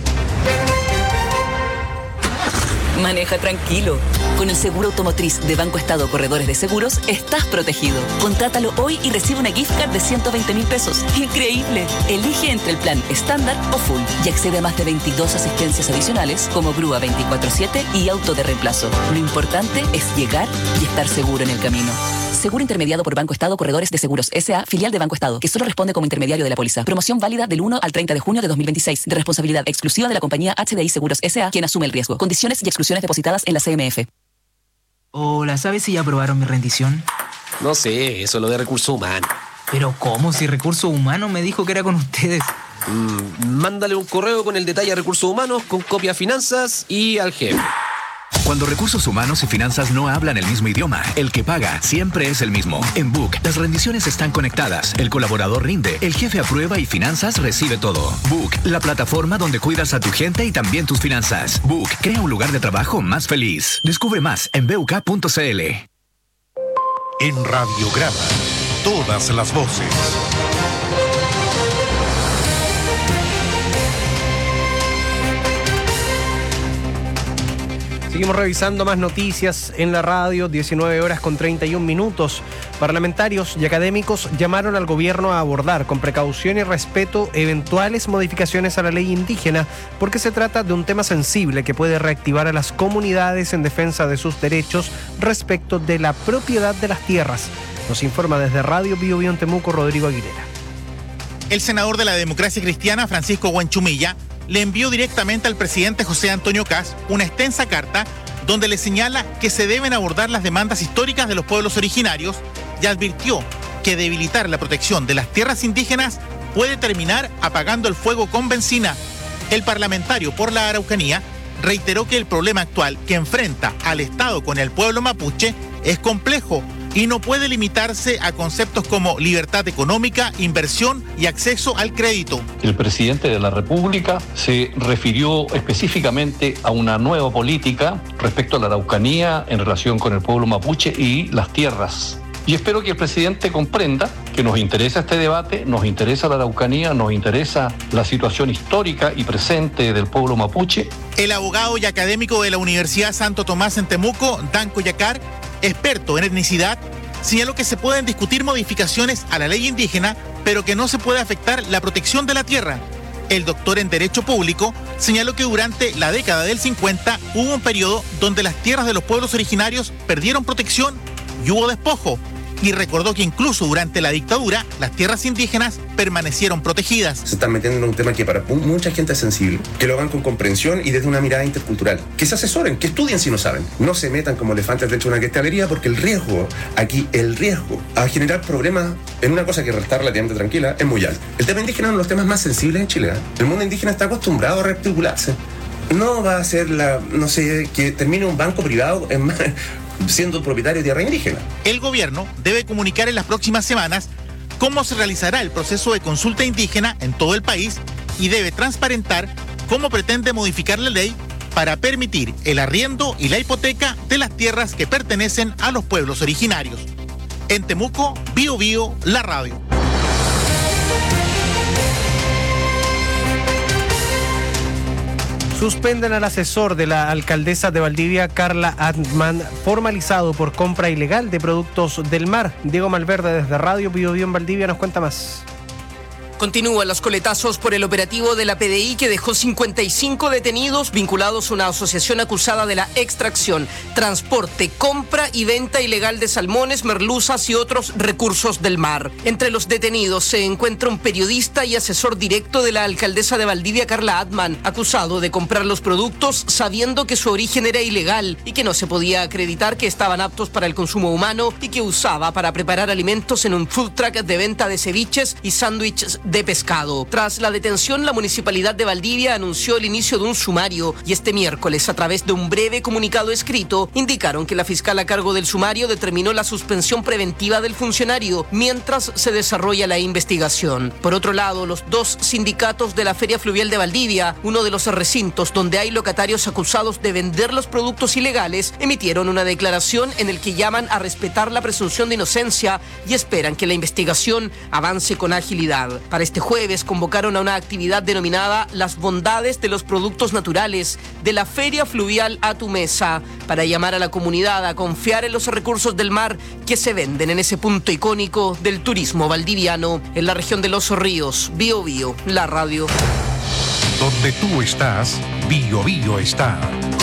Maneja tranquilo. Con el seguro automotriz de Banco Estado Corredores de Seguros, estás protegido. Contrátalo hoy y recibe una gift card de ciento veinte mil pesos. ¡Increíble! Elige entre el plan estándar o full y accede a más de veintidós asistencias adicionales como grúa veinticuatro siete y auto de reemplazo. Lo importante es llegar y estar seguro en el camino. Seguro intermediado por Banco Estado Corredores de Seguros S A, filial de Banco Estado, que solo responde como intermediario de la póliza. Promoción válida del uno al treinta de junio de dos mil veintiséis. De responsabilidad exclusiva de la compañía H D I Seguros S A, quien asume el riesgo. Condiciones y exclusiones depositadas en la C M F. Hola, ¿sabes si ya aprobaron mi rendición? No sé, eso es lo de recursos humanos. ¿Pero cómo? Si Recursos Humanos me dijo que era con ustedes. Mm, mándale un correo con el detalle a Recursos Humanos, con copia a Finanzas y al jefe. Cuando recursos humanos y finanzas no hablan el mismo idioma, el que paga siempre es el mismo. En Book, las rendiciones están conectadas, el colaborador rinde, el jefe aprueba y finanzas recibe todo. Book, la plataforma donde cuidas a tu gente y también tus finanzas. Book, crea un lugar de trabajo más feliz. Descubre más en b u k punto c l. En Radiograma, todas las voces. Seguimos revisando más noticias en la radio, diecinueve horas con treinta y un minutos. Parlamentarios y académicos llamaron al gobierno a abordar con precaución y respeto eventuales modificaciones a la ley indígena, porque se trata de un tema sensible que puede reactivar a las comunidades en defensa de sus derechos respecto de la propiedad de las tierras. Nos informa desde Radio Bio Bio en Temuco, Rodrigo Aguilera. El senador de la Democracia Cristiana, Francisco Huanchumilla, le envió directamente al presidente José Antonio Kast una extensa carta donde le señala que se deben abordar las demandas históricas de los pueblos originarios y advirtió que debilitar la protección de las tierras indígenas puede terminar apagando el fuego con benzina. El parlamentario por la Araucanía reiteró que el problema actual que enfrenta al Estado con el pueblo mapuche es complejo y no puede limitarse a conceptos como libertad económica, inversión y acceso al crédito. El presidente de la República se refirió específicamente a una nueva política respecto a la Araucanía en relación con el pueblo mapuche y las tierras. Y espero que el presidente comprenda que nos interesa este debate, nos interesa la Araucanía, nos interesa la situación histórica y presente del pueblo mapuche. El abogado y académico de la Universidad Santo Tomás en Temuco, Danco Yacar, experto en etnicidad, señaló que se pueden discutir modificaciones a la ley indígena, pero que no se puede afectar la protección de la tierra. El doctor en Derecho Público señaló que durante la década del cincuenta hubo un periodo donde las tierras de los pueblos originarios perdieron protección y hubo despojo, y recordó que incluso durante la dictadura las tierras indígenas permanecieron protegidas. Se están metiendo en un tema que para mucha gente es sensible, que lo hagan con comprensión y desde una mirada intercultural, que se asesoren, que estudien si no saben, no se metan como elefantes dentro de una cristalería, porque el riesgo, aquí el riesgo a generar problemas en una cosa que está relativamente tranquila es muy alto. El tema indígena es uno de los temas más sensibles en Chile, ¿eh? El mundo indígena está acostumbrado a rearticularse. No va a ser la, no sé, que termine un banco privado en más, siendo propietario de tierra indígena. El gobierno debe comunicar en las próximas semanas cómo se realizará el proceso de consulta indígena en todo el país y debe transparentar cómo pretende modificar la ley para permitir el arriendo y la hipoteca de las tierras que pertenecen a los pueblos originarios. En Temuco, Bio Bio, la radio. Suspenden al asesor de la alcaldesa de Valdivia, Carla Atman, formalizado por compra ilegal de productos del mar. Diego Malverde desde Radio Bio Bio en Valdivia nos cuenta más. Continúan los coletazos por el operativo de la P D I que dejó cincuenta y cinco detenidos vinculados a una asociación acusada de la extracción, transporte, compra y venta ilegal de salmones, merluzas y otros recursos del mar. Entre los detenidos se encuentra un periodista y asesor directo de la alcaldesa de Valdivia, Carla Atman, acusado de comprar los productos sabiendo que su origen era ilegal y que no se podía acreditar que estaban aptos para el consumo humano y que usaba para preparar alimentos en un food truck de venta de ceviches y sándwiches de pescado. Tras la detención, la Municipalidad de Valdivia anunció el inicio de un sumario y este miércoles, a través de un breve comunicado escrito, indicaron que la fiscal a cargo del sumario determinó la suspensión preventiva del funcionario mientras se desarrolla la investigación. Por otro lado, los dos sindicatos de la Feria Fluvial de Valdivia, uno de los recintos donde hay locatarios acusados de vender los productos ilegales, emitieron una declaración en el que llaman a respetar la presunción de inocencia y esperan que la investigación avance con agilidad. Para este jueves convocaron a una actividad denominada Las bondades de los productos naturales de la Feria Fluvial a tu mesa, para llamar a la comunidad a confiar en los recursos del mar que se venden en ese punto icónico del turismo valdiviano, en la región de Los Ríos. Bio Bio, la radio. Donde tú estás, Bio Bio está.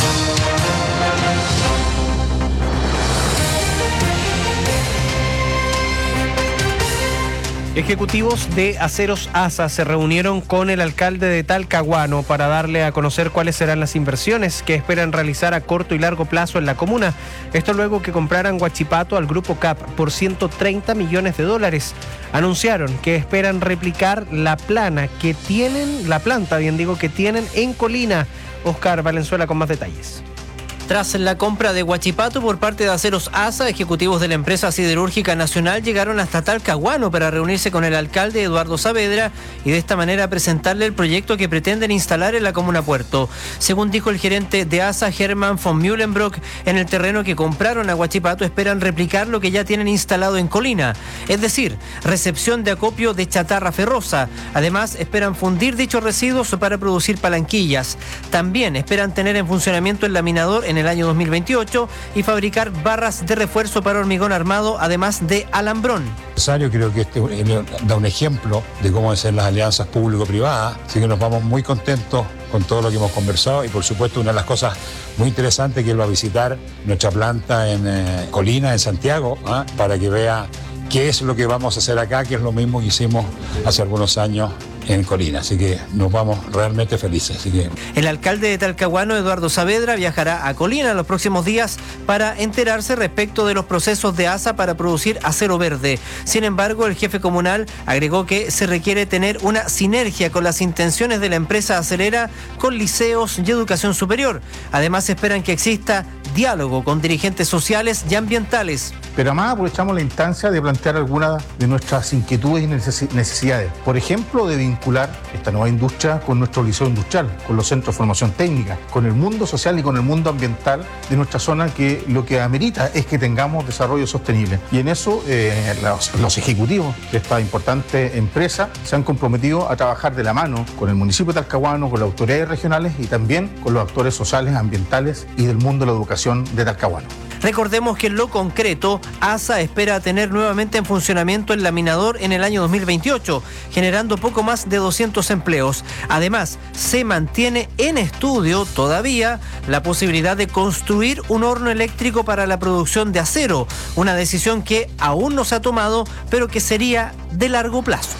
Ejecutivos de Aceros ASA se reunieron con el alcalde de Talcahuano para darle a conocer cuáles serán las inversiones que esperan realizar a corto y largo plazo en la comuna. Esto luego que compraran Huachipato al Grupo C A P por ciento treinta millones de dólares. Anunciaron que esperan replicar la plana que tienen, la planta, bien digo, que tienen en Colina. Oscar Valenzuela con más detalles. Tras la compra de Huachipato por parte de Aceros ASA, ejecutivos de la empresa siderúrgica nacional llegaron hasta Talcahuano para reunirse con el alcalde Eduardo Saavedra y de esta manera presentarle el proyecto que pretenden instalar en la comuna Puerto. Según dijo el gerente de ASA, Hermann von Mühlenbrock, en el terreno que compraron a Huachipato esperan replicar lo que ya tienen instalado en Colina, es decir, recepción de acopio de chatarra ferrosa. Además, esperan fundir dichos residuos para producir palanquillas. También esperan tener en funcionamiento el laminador en el año dos mil veintiocho y fabricar barras de refuerzo para hormigón armado, además de alambrón. Creo que este da un ejemplo de cómo deben ser las alianzas público-privadas, así que nos vamos muy contentos con todo lo que hemos conversado y por supuesto una de las cosas muy interesantes que él va a visitar nuestra planta en eh, Colina, en Santiago, ¿eh? para que vea qué es lo que vamos a hacer acá, que es lo mismo que hicimos hace algunos años en Colina, así que nos vamos realmente felices. Así que... El alcalde de Talcahuano, Eduardo Saavedra, viajará a Colina en los próximos días para enterarse respecto de los procesos de ASA para producir acero verde. Sin embargo, el jefe comunal agregó que se requiere tener una sinergia con las intenciones de la empresa acerera con liceos y educación superior. Además, esperan que exista diálogo con dirigentes sociales y ambientales. Pero además aprovechamos la instancia de plantear algunas de nuestras inquietudes y necesidades. Por ejemplo, de vincular esta nueva industria con nuestro liceo industrial, con los centros de formación técnica, con el mundo social y con el mundo ambiental de nuestra zona, que lo que amerita es que tengamos desarrollo sostenible. Y en eso eh, los, los ejecutivos de esta importante empresa se han comprometido a trabajar de la mano con el municipio de Talcahuano, con las autoridades regionales y también con los actores sociales, ambientales y del mundo de la educación de Talcahuano. Recordemos que en lo concreto, ASA espera tener nuevamente en funcionamiento el laminador en el año dos mil veintiocho, generando poco más de doscientos empleos. Además, se mantiene en estudio todavía la posibilidad de construir un horno eléctrico para la producción de acero, una decisión que aún no se ha tomado, pero que sería de largo plazo.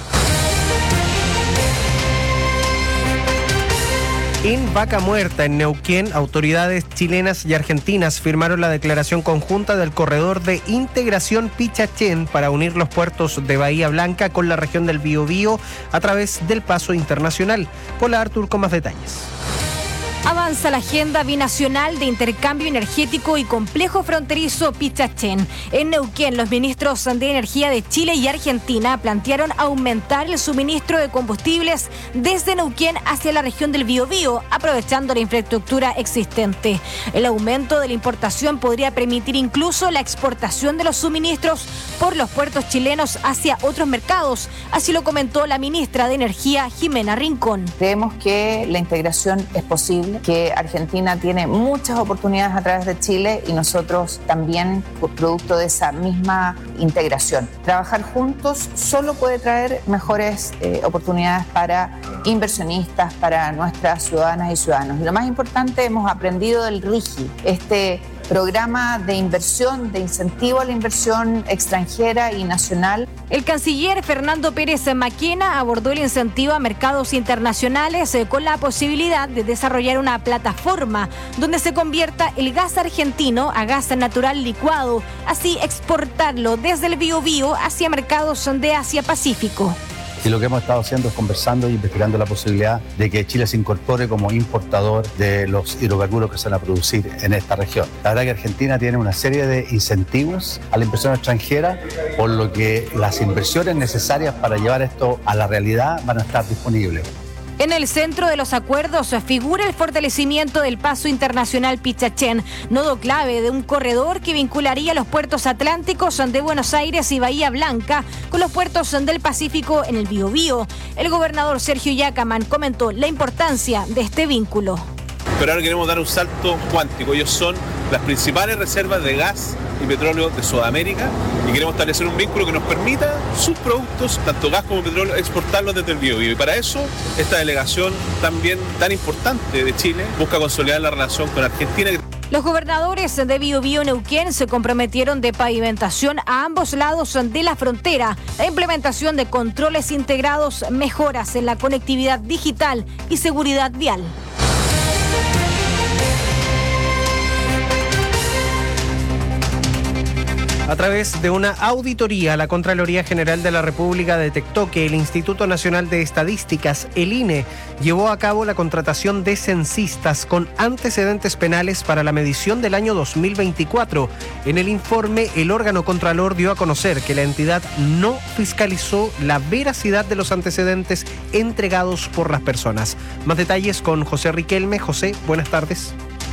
En Vaca Muerta, en Neuquén, autoridades chilenas y argentinas firmaron la declaración conjunta del corredor de integración Pichachén para unir los puertos de Bahía Blanca con la región del Biobío a través del paso internacional. Hola Artur, con más detalles. Avanza la agenda binacional de intercambio energético y complejo fronterizo Pichachén. En Neuquén, los ministros de Energía de Chile y Argentina plantearon aumentar el suministro de combustibles desde Neuquén hacia la región del Biobío, aprovechando la infraestructura existente. El aumento de la importación podría permitir incluso la exportación de los suministros por los puertos chilenos hacia otros mercados. Así lo comentó la ministra de Energía, Jimena Rincón. Creemos que la integración es posible Chile, que Argentina tiene muchas oportunidades a través de Chile y nosotros también producto de esa misma integración. Trabajar juntos solo puede traer mejores eh, oportunidades para inversionistas, para nuestras ciudadanas y ciudadanos. Y lo más importante, hemos aprendido del RIGI, este programa de inversión, de incentivo a la inversión extranjera y nacional. El canciller Fernando Pérez Maquena abordó el incentivo a mercados internacionales eh, con la posibilidad de desarrollar una plataforma donde se convierta el gas argentino a gas natural licuado, así exportarlo desde el Biobío hacia mercados de Asia-Pacífico. Y lo que hemos estado haciendo es conversando y investigando la posibilidad de que Chile se incorpore como importador de los hidrocarburos que se van a producir en esta región. La verdad que Argentina tiene una serie de incentivos a la inversión extranjera, por lo que las inversiones necesarias para llevar esto a la realidad van a estar disponibles. En el centro de los acuerdos figura el fortalecimiento del paso internacional Pichachén, nodo clave de un corredor que vincularía los puertos atlánticos de Buenos Aires y Bahía Blanca con los puertos del Pacífico en el Biobío. El gobernador Sergio Yacaman comentó la importancia de este vínculo. Pero ahora queremos dar un salto cuántico. Ellos son las principales reservas de gas y petróleo de Sudamérica y queremos establecer un vínculo que nos permita sus productos, tanto gas como petróleo, exportarlos desde el Biobío. Y para eso, esta delegación también tan importante de Chile busca consolidar la relación con Argentina. Los gobernadores de Biobío y Neuquén se comprometieron de pavimentación a ambos lados de la frontera, la implementación de controles integrados, mejoras en la conectividad digital y seguridad vial. A través de una auditoría, la Contraloría General de la República detectó que el Instituto Nacional de Estadísticas, el I N E, llevó a cabo la contratación de censistas con antecedentes penales para la medición del año dos mil veinticuatro. En el informe, el órgano contralor dio a conocer que la entidad no fiscalizó la veracidad de los antecedentes entregados por las personas. Más detalles con José Riquelme. José, buenas tardes.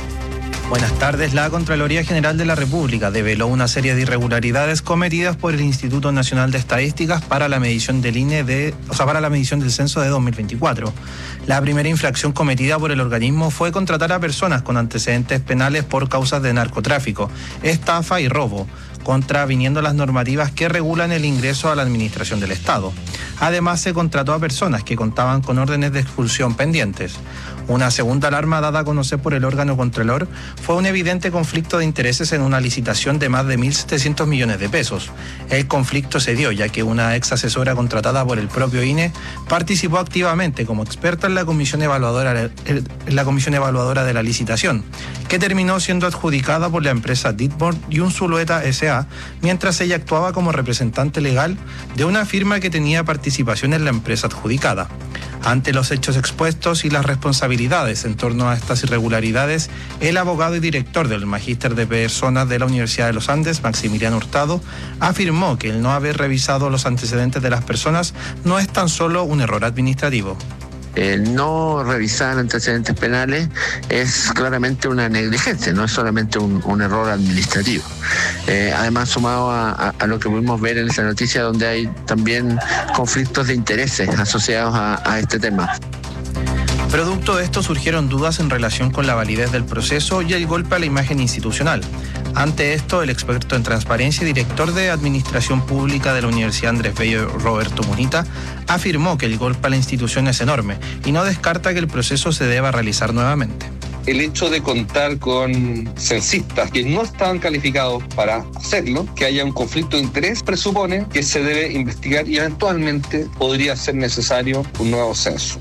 Buenas tardes. La Contraloría General de la República develó una serie de irregularidades cometidas por el Instituto Nacional de Estadísticas para la medición del I N E de, o sea, para la medición del censo de dos mil veinticuatro. La primera infracción cometida por el organismo fue contratar a personas con antecedentes penales por causas de narcotráfico, estafa y robo, contraviniendo las normativas que regulan el ingreso a la administración del Estado. Además, se contrató a personas que contaban con órdenes de expulsión pendientes. Una segunda alarma dada a conocer por el órgano contralor fue un evidente conflicto de intereses en una licitación de más de mil setecientos millones de pesos. El conflicto se dio ya que una ex asesora contratada por el propio I N E participó activamente como experta en la comisión evaluadora, en la comisión evaluadora de la licitación, que terminó siendo adjudicada por la empresa Ditborn y un Zulueta S A, mientras ella actuaba como representante legal de una firma que tenía participación en la empresa adjudicada. Ante los hechos expuestos y las responsabilidades en torno a estas irregularidades, el abogado y director del Magíster de Personas de la Universidad de los Andes, Maximiliano Hurtado, afirmó que el no haber revisado los antecedentes de las personas no es tan solo un error administrativo. El no revisar antecedentes penales es claramente una negligencia, no es solamente un, un error administrativo. Eh, además, sumado a, a, a lo que pudimos ver en esa noticia, donde hay también conflictos de intereses asociados a, a este tema. Producto de esto surgieron dudas en relación con la validez del proceso y el golpe a la imagen institucional. Ante esto, el experto en transparencia y director de Administración Pública de la Universidad Andrés Bello, Roberto Munita, afirmó que el golpe a la institución es enorme y no descarta que el proceso se deba realizar nuevamente. El hecho de contar con censistas que no estaban calificados para hacerlo, que haya un conflicto de interés, presupone que se debe investigar y eventualmente podría ser necesario un nuevo censo.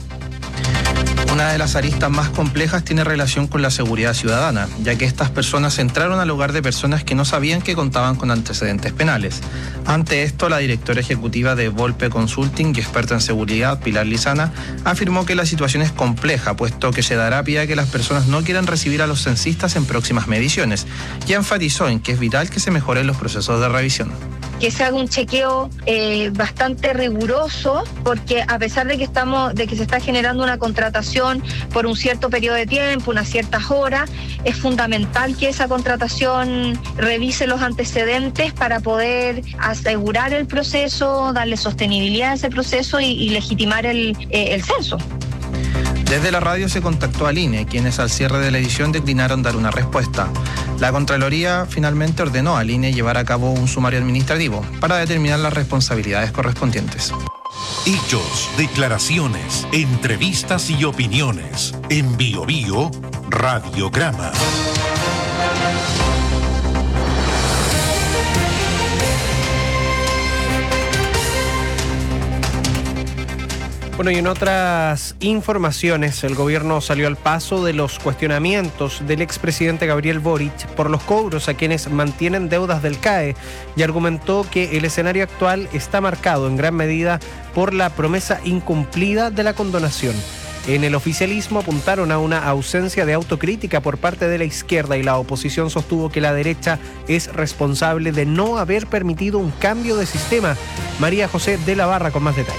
Una de las aristas más complejas tiene relación con la seguridad ciudadana, ya que estas personas entraron al hogar de personas que no sabían que contaban con antecedentes penales. Ante esto, la directora ejecutiva de Volpe Consulting y experta en seguridad, Pilar Lizana, afirmó que la situación es compleja, puesto que se dará pie a que las personas no quieran recibir a los censistas en próximas mediciones, y enfatizó en que es vital que se mejoren los procesos de revisión. Que se haga un chequeo eh, bastante riguroso, porque a pesar de que estamos, de que se está generando una contratación por un cierto periodo de tiempo, unas ciertas horas, es fundamental que esa contratación revise los antecedentes para poder asegurar el proceso, darle sostenibilidad a ese proceso y, y legitimar el, eh, el censo. Desde la radio se contactó al I N E, quienes al cierre de la edición declinaron dar una respuesta. La Contraloría finalmente ordenó al I N E llevar a cabo un sumario administrativo para determinar las responsabilidades correspondientes. Hechos, declaraciones, entrevistas y opiniones. En Bio Bio, Radiograma. Bueno, y en otras informaciones, el gobierno salió al paso de los cuestionamientos del expresidente Gabriel Boric por los cobros a quienes mantienen deudas del C A E y argumentó que el escenario actual está marcado en gran medida por la promesa incumplida de la condonación. En el oficialismo apuntaron a una ausencia de autocrítica por parte de la izquierda y la oposición sostuvo que la derecha es responsable de no haber permitido un cambio de sistema. María José de la Barra con más detalles.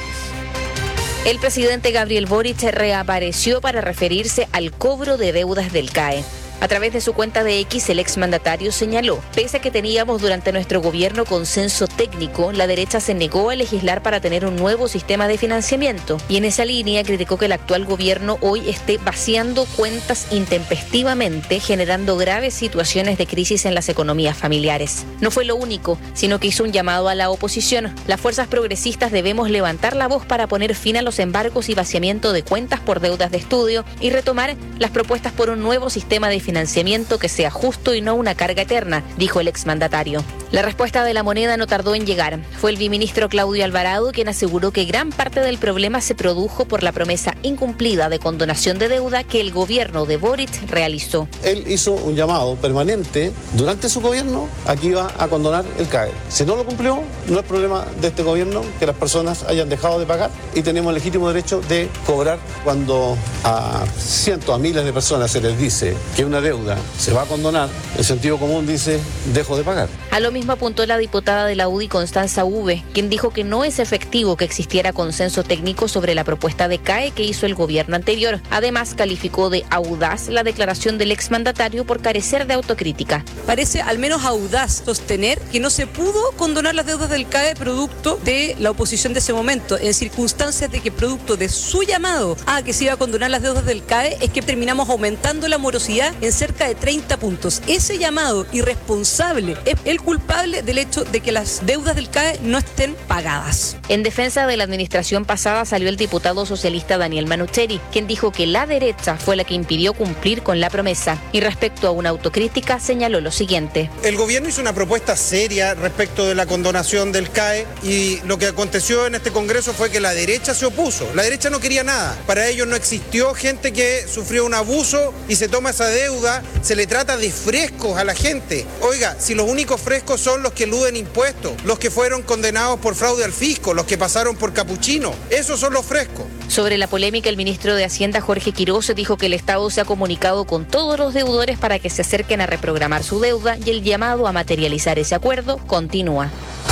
El presidente Gabriel Boric reapareció para referirse al cobro de deudas del C A E. A través de su cuenta de X, el exmandatario señaló, pese a que teníamos durante nuestro gobierno consenso técnico, la derecha se negó a legislar para tener un nuevo sistema de financiamiento. Y en esa línea criticó que el actual gobierno hoy esté vaciando cuentas intempestivamente, generando graves situaciones de crisis en las economías familiares. No fue lo único, sino que hizo un llamado a la oposición. Las fuerzas progresistas debemos levantar la voz para poner fin a los embargos y vaciamiento de cuentas por deudas de estudio y retomar las propuestas por un nuevo sistema de financiamiento que sea justo y no una carga eterna, dijo el exmandatario. La respuesta de la moneda no tardó en llegar. Fue el viceministro Claudio Alvarado quien aseguró que gran parte del problema se produjo por la promesa incumplida de condonación de deuda que el gobierno de Boric realizó. Él hizo un llamado permanente durante su gobierno a que iba a condonar el C A E. Si no lo cumplió, no es problema de este gobierno que las personas hayan dejado de pagar y tenemos el legítimo derecho de cobrar cuando a cientos, a miles de personas se les dice que una deuda se va a condonar, el sentido común dice, dejo de pagar. A lo mismo apuntó la diputada de la U D I, Constanza Uve, quien dijo que no es efectivo que existiera consenso técnico sobre la propuesta de C A E que hizo el gobierno anterior. Además, calificó de audaz la declaración del exmandatario por carecer de autocrítica. Parece al menos audaz sostener que no se pudo condonar las deudas del C A E producto de la oposición de ese momento, en circunstancias de que producto de su llamado a que se iba a condonar las deudas del C A E es que terminamos aumentando la morosidad en cerca de treinta puntos. Ese llamado irresponsable es el culpable del hecho de que las deudas del C A E no estén pagadas. En defensa de la administración pasada salió el diputado socialista Daniel Manucheri, quien dijo que la derecha fue la que impidió cumplir con la promesa. Y respecto a una autocrítica señaló lo siguiente. El gobierno hizo una propuesta seria respecto de la condonación del C A E y lo que aconteció en este Congreso fue que la derecha se opuso. La derecha no quería nada. Para ellos no existió gente que sufrió un abuso y se toma esa deuda, se le trata de frescos a la gente. Oiga, si los únicos frescos son los que eluden impuestos, los que fueron condenados por fraude al fisco, los que pasaron por capuchino, esos son los frescos. Sobre la polémica, el ministro de Hacienda, Jorge Quiroz, dijo que el Estado se ha comunicado con todos los deudores para que se acerquen a reprogramar su deuda y el llamado a materializar ese acuerdo continúa.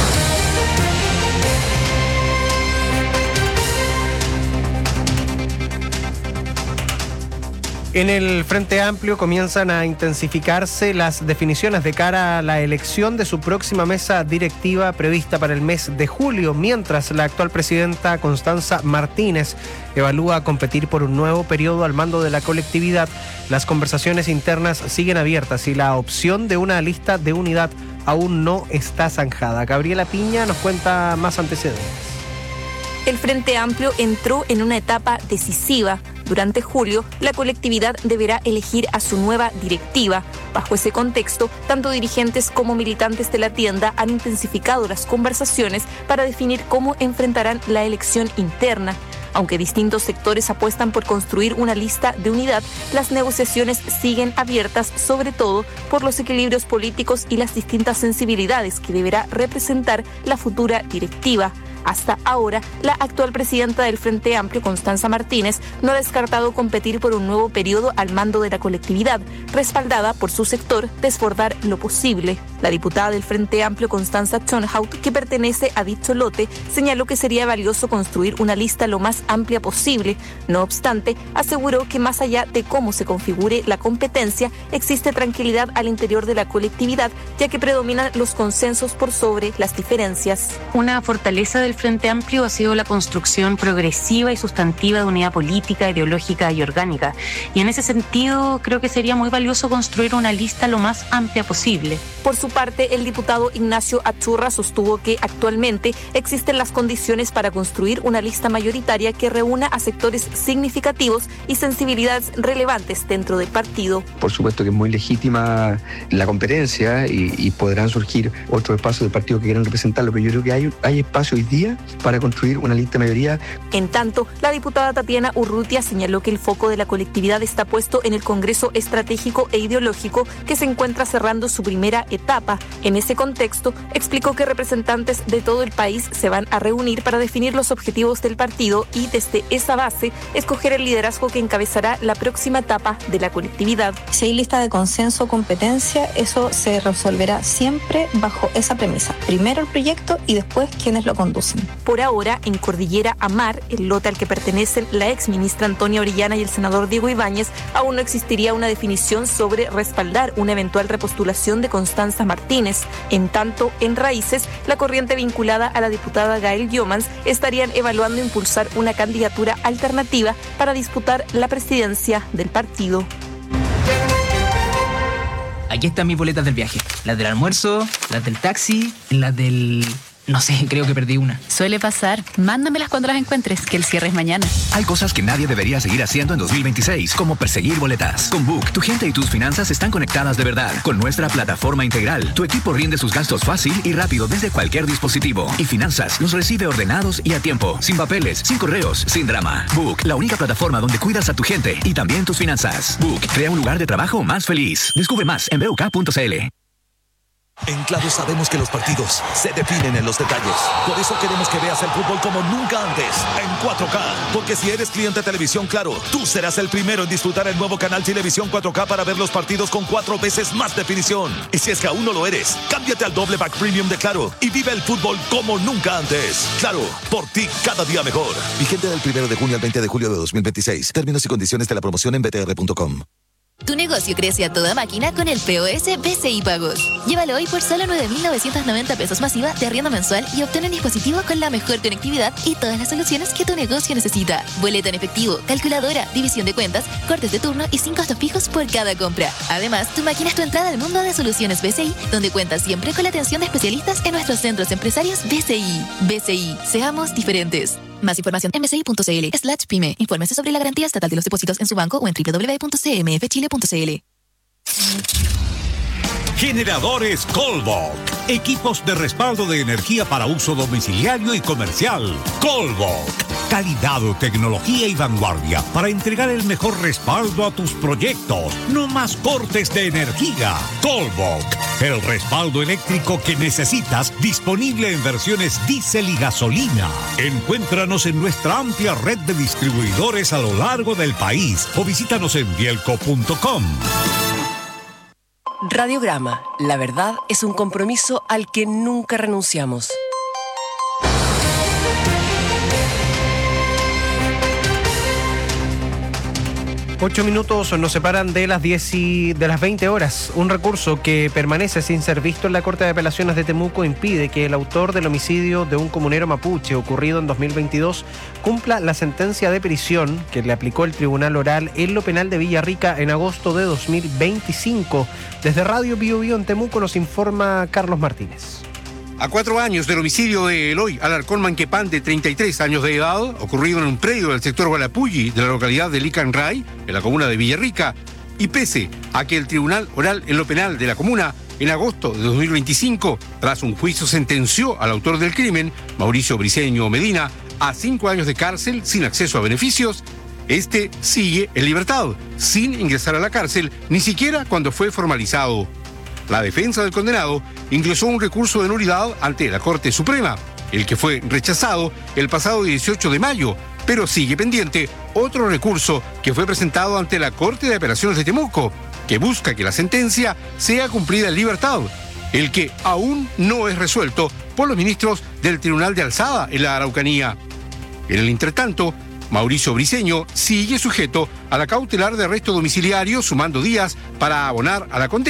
En el Frente Amplio comienzan a intensificarse las definiciones de cara a la elección de su próxima mesa directiva prevista para el mes de julio, mientras la actual presidenta Constanza Martínez evalúa competir por un nuevo periodo al mando de la colectividad. Las conversaciones internas siguen abiertas y la opción de una lista de unidad aún no está zanjada. Gabriela Piña nos cuenta más antecedentes. El Frente Amplio entró en una etapa decisiva. Durante julio, la colectividad deberá elegir a su nueva directiva. Bajo ese contexto, tanto dirigentes como militantes de la tienda han intensificado las conversaciones para definir cómo enfrentarán la elección interna. Aunque distintos sectores apuestan por construir una lista de unidad, las negociaciones siguen abiertas, sobre todo por los equilibrios políticos y las distintas sensibilidades que deberá representar la futura directiva. Hasta ahora, la actual presidenta del Frente Amplio, Constanza Martínez, no ha descartado competir por un nuevo periodo al mando de la colectividad, respaldada por su sector Desbordar lo Posible. La diputada del Frente Amplio, Constanza Schönhaut, que pertenece a dicho lote, señaló que sería valioso construir una lista lo más amplia posible. No obstante, aseguró que más allá de cómo se configure la competencia, existe tranquilidad al interior de la colectividad, ya que predominan los consensos por sobre las diferencias. Una fortaleza del del Frente Amplio ha sido la construcción progresiva y sustantiva de unidad política, ideológica y orgánica. Y en ese sentido, creo que sería muy valioso construir una lista lo más amplia posible. Por su parte, el diputado Ignacio Achurra sostuvo que actualmente existen las condiciones para construir una lista mayoritaria que reúna a sectores significativos y sensibilidades relevantes dentro del partido. Por supuesto que es muy legítima la competencia y, y podrán surgir otros espacios del partido que quieran representarlo, pero yo creo que hay, hay espacio hoy día para construir una lista de mayoría. En tanto, la diputada Tatiana Urrutia señaló que el foco de la colectividad está puesto en el Congreso Estratégico e Ideológico que se encuentra cerrando su primera etapa. En ese contexto, explicó que representantes de todo el país se van a reunir para definir los objetivos del partido y desde esa base escoger el liderazgo que encabezará la próxima etapa de la colectividad. Si hay lista de consenso o competencia, eso se resolverá siempre bajo esa premisa. Primero el proyecto y después quienes lo conducen. Por ahora, en Cordillera Amar, el lote al que pertenecen la ex ministra Antonia Orellana y el senador Diego Ibáñez, aún no existiría una definición sobre respaldar una eventual repostulación de Constanza Martínez. En tanto, en Raíces, la corriente vinculada a la diputada Gael Yomans estarían evaluando impulsar una candidatura alternativa para disputar la presidencia del partido. Aquí están mis boletas del viaje. Las del almuerzo, las del taxi, las del... No sé, creo que perdí una. Suele pasar. Mándamelas cuando las encuentres, que el cierre es mañana. Hay cosas que nadie debería seguir haciendo en dos mil veintiséis, como perseguir boletas. Con Book, tu gente y tus finanzas están conectadas de verdad. Con nuestra plataforma integral, tu equipo rinde sus gastos fácil y rápido desde cualquier dispositivo. Y Finanzas los recibe ordenados y a tiempo, sin papeles, sin correos, sin drama. Book, la única plataforma donde cuidas a tu gente y también tus finanzas. Book, crea un lugar de trabajo más feliz. Descubre más en b u k punto c l. En Claro sabemos que los partidos se definen en los detalles. Por eso queremos que veas el fútbol como nunca antes, en cuatro K. Porque si eres cliente de Televisión Claro, tú serás el primero en disfrutar el nuevo canal Televisión cuatro K para ver los partidos con cuatro veces más definición. Y si es que aún no lo eres, cámbiate al doble pack premium de Claro y vive el fútbol como nunca antes. Claro, por ti cada día mejor. Vigente del primero de junio al veinte de julio de dos mil veintiséis. Términos y condiciones de la promoción en b t r punto com. Tu negocio crece a toda máquina con el P O S B C I Pagos. Llévalo hoy por solo nueve mil novecientos noventa pesos masiva de arriendo mensual y obtén un dispositivo con la mejor conectividad y todas las soluciones que tu negocio necesita. Boleta en efectivo, calculadora, división de cuentas, cortes de turno y sin costos fijos por cada compra. Además, tu máquina es tu entrada al mundo de soluciones B C I, donde cuentas siempre con la atención de especialistas en nuestros centros empresarios B C I. B C I, seamos diferentes. Más información en b c i punto c l slash pyme. Infórmese sobre la garantía estatal de los depósitos en su banco o en w w w punto c m f chile punto c l. Generadores Colbok. Equipos de respaldo de energía para uso domiciliario y comercial. Colbok. Calidad, tecnología y vanguardia para entregar el mejor respaldo a tus proyectos. No más cortes de energía. Colbok. El respaldo eléctrico que necesitas, disponible en versiones diésel y gasolina. Encuéntranos en nuestra amplia red de distribuidores a lo largo del país o visítanos en bielco punto com. Radiograma. La verdad es un compromiso al que nunca renunciamos. Ocho minutos nos separan de las diez y de las veinte horas. Un recurso que permanece sin ser visto en la Corte de Apelaciones de Temuco impide que el autor del homicidio de un comunero mapuche ocurrido en dos mil veintidós cumpla la sentencia de prisión que le aplicó el Tribunal Oral en lo penal de Villarrica en agosto de dos mil veinticinco. Desde Radio Bio Bio en Temuco nos informa Carlos Martínez. A cuatro años del homicidio de Eloy Alarcón Manquepán, de treinta y tres años de edad, ocurrido en un predio del sector Gualapulli de la localidad de Licanray, en la comuna de Villarrica, y pese a que el Tribunal Oral en lo Penal de la comuna, en agosto de dos mil veinticinco, tras un juicio sentenció al autor del crimen, Mauricio Briceño Medina, a cinco años de cárcel sin acceso a beneficios, este sigue en libertad, sin ingresar a la cárcel, ni siquiera cuando fue formalizado. La defensa del condenado ingresó un recurso de nulidad ante la Corte Suprema, el que fue rechazado el pasado dieciocho de mayo, pero sigue pendiente otro recurso que fue presentado ante la Corte de Apelaciones de Temuco, que busca que la sentencia sea cumplida en libertad, el que aún no es resuelto por los ministros del Tribunal de Alzada en la Araucanía. En el entretanto, Mauricio Briceño sigue sujeto a la cautelar de arresto domiciliario, sumando días para abonar a la condena,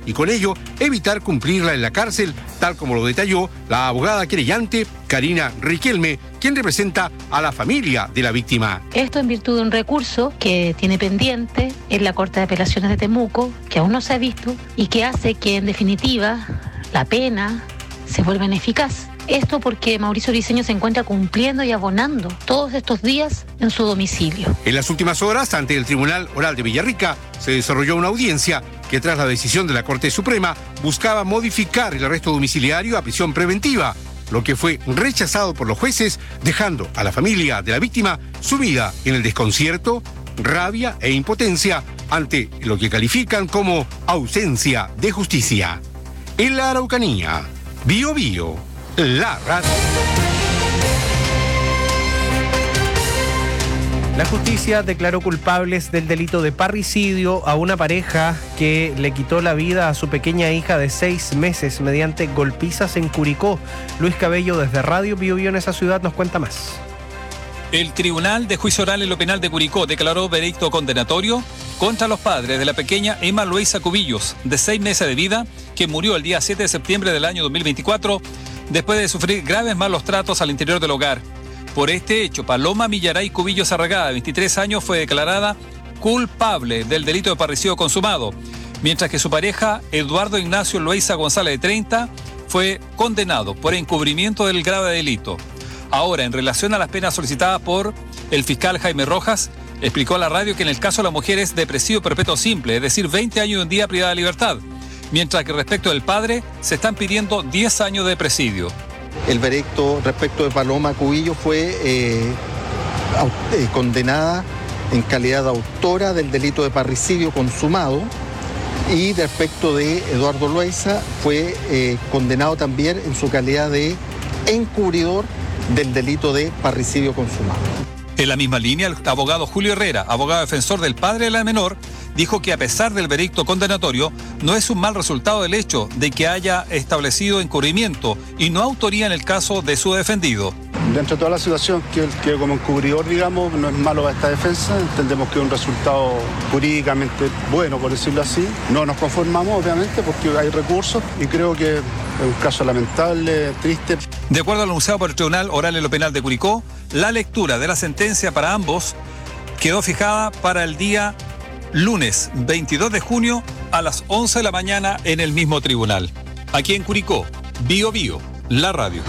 y con ello evitar cumplirla en la cárcel, tal como lo detalló la abogada querellante Karina Riquelme, quien representa a la familia de la víctima. Esto en virtud de un recurso que tiene pendiente en la Corte de Apelaciones de Temuco, que aún no se ha visto y que hace que en definitiva la pena se vuelva ineficaz. Esto porque Mauricio Briceño se encuentra cumpliendo y abonando todos estos días en su domicilio. En las últimas horas, ante el Tribunal Oral de Villarrica, se desarrolló una audiencia que tras la decisión de la Corte Suprema buscaba modificar el arresto domiciliario a prisión preventiva, lo que fue rechazado por los jueces, dejando a la familia de la víctima sumida en el desconcierto, rabia e impotencia ante lo que califican como ausencia de justicia. En la Araucanía, Bío Bío, la radio. La justicia declaró culpables del delito de parricidio a una pareja que le quitó la vida a su pequeña hija de seis meses mediante golpizas en Curicó. Luis Cabello desde Radio Bío Bío en esa ciudad nos cuenta más. El Tribunal de Juicio Oral en lo Penal de Curicó declaró veredicto condenatorio contra los padres de la pequeña Emma Luisa Cubillos, de seis meses de vida, que murió el día siete de septiembre del año dos mil veinticuatro después de sufrir graves malos tratos al interior del hogar. Por este hecho, Paloma Millaray Cubillos Arragada, de veintitrés años, fue declarada culpable del delito de parricidio consumado, mientras que su pareja, Eduardo Ignacio Loaiza González, de treinta, fue condenado por encubrimiento del grave delito. Ahora, en relación a las penas solicitadas por el fiscal Jaime Rojas, explicó a la radio que en el caso de la mujer es de presidio perpetuo simple, es decir, veinte años y un día privada de libertad, mientras que respecto del padre se están pidiendo diez años de presidio. El veredicto respecto de Paloma Cubillo fue eh, eh, condenada en calidad de autora del delito de parricidio consumado, y respecto de Eduardo Loaiza fue eh, condenado también en su calidad de encubridor del delito de parricidio consumado. En la misma línea, el abogado Julio Herrera, abogado defensor del padre de la menor, dijo que a pesar del veredicto condenatorio, no es un mal resultado del hecho de que haya establecido encubrimiento y no autoría en el caso de su defendido. Dentro de toda la situación que él quedó como encubridor, digamos, no es malo para esta defensa. Entendemos que es un resultado jurídicamente bueno, por decirlo así. No nos conformamos, obviamente, porque hay recursos y creo que es un caso lamentable, triste. De acuerdo al anunciado por el Tribunal Oral en lo Penal de Curicó, la lectura de la sentencia para ambos quedó fijada para el día lunes veintidós de junio a las once de la mañana en el mismo tribunal. Aquí en Curicó, Bío Bío, la radio.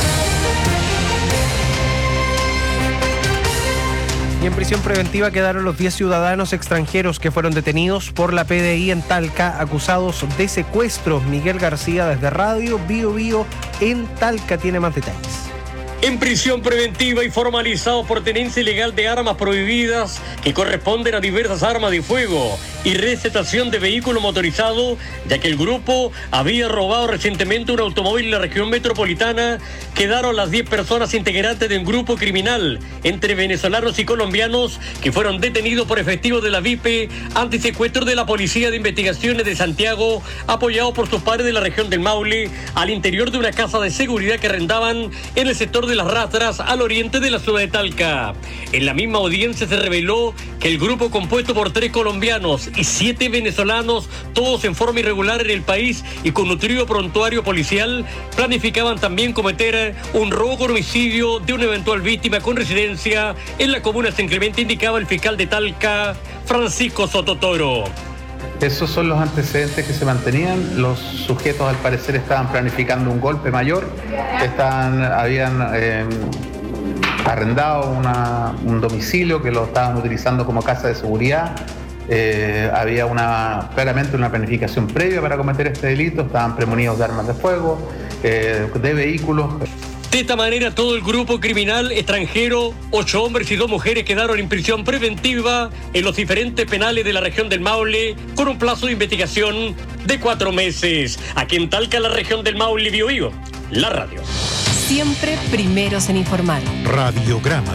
Y en prisión preventiva quedaron los diez ciudadanos extranjeros que fueron detenidos por la P D I en Talca, acusados de secuestro. Miguel García desde Radio Bío Bío en Talca tiene más detalles. En prisión preventiva y formalizado por tenencia ilegal de armas prohibidas que corresponden a diversas armas de fuego y recetación de vehículo motorizado, ya que el grupo había robado recientemente un automóvil en la región metropolitana, quedaron las diez personas integrantes de un grupo criminal entre venezolanos y colombianos que fueron detenidos por efectivos de la V I P antisecuestro de la Policía de Investigaciones de Santiago, apoyado por sus pares de la región del Maule, al interior de una casa de seguridad que arrendaban en el sector de de las Rastras al oriente de la ciudad de Talca. En la misma audiencia se reveló que el grupo, compuesto por tres colombianos y siete venezolanos, todos en forma irregular en el país y con nutrido prontuario policial, planificaban también cometer un robo con homicidio de una eventual víctima con residencia en la comuna de San Clemente, indicaba el fiscal de Talca, Francisco Sototoro. Esos son los antecedentes que se mantenían. Los sujetos, al parecer, estaban planificando un golpe mayor. Estaban, habían eh, arrendado una, un domicilio que lo estaban utilizando como casa de seguridad. Eh, había una, claramente una planificación previa para cometer este delito. Estaban premonidos de armas de fuego, eh, de vehículos. De esta manera, todo el grupo criminal extranjero, ocho hombres y dos mujeres, quedaron en prisión preventiva en los diferentes penales de la región del Maule con un plazo de investigación de cuatro meses. Aquí en Talca, la región del Maule, Bío Bío, la radio. Siempre primeros en informar. Radiograma.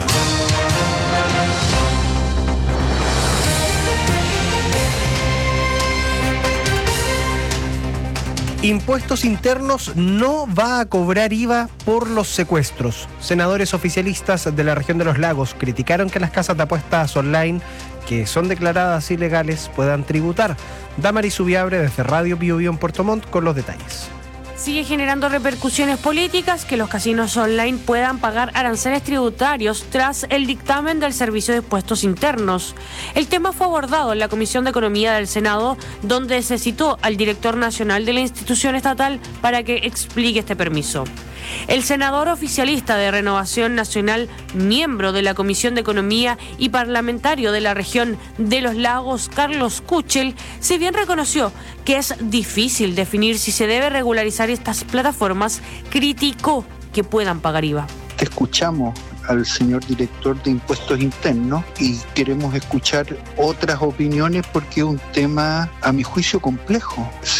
Impuestos Internos no va a cobrar I V A por los secuestros. Senadores oficialistas de la región de los lagos criticaron que las casas de apuestas online que son declaradas ilegales puedan tributar. Damaris Subiabre desde Radio Bio Bio en Puerto Montt con los detalles. Sigue generando repercusiones políticas que los casinos online puedan pagar aranceles tributarios tras el dictamen del Servicio de Impuestos Internos. El tema fue abordado en la Comisión de Economía del Senado, donde se citó al director nacional de la institución estatal para que explique este permiso. El senador oficialista de Renovación Nacional, miembro de la Comisión de Economía y parlamentario de la región de los Lagos, Carlos Kuchel, si bien reconoció que es difícil definir si se debe regularizar estas plataformas, criticó que puedan pagar I V A. Escuchamos al señor director de Impuestos Internos y queremos escuchar otras opiniones porque es un tema, a mi juicio, complejo.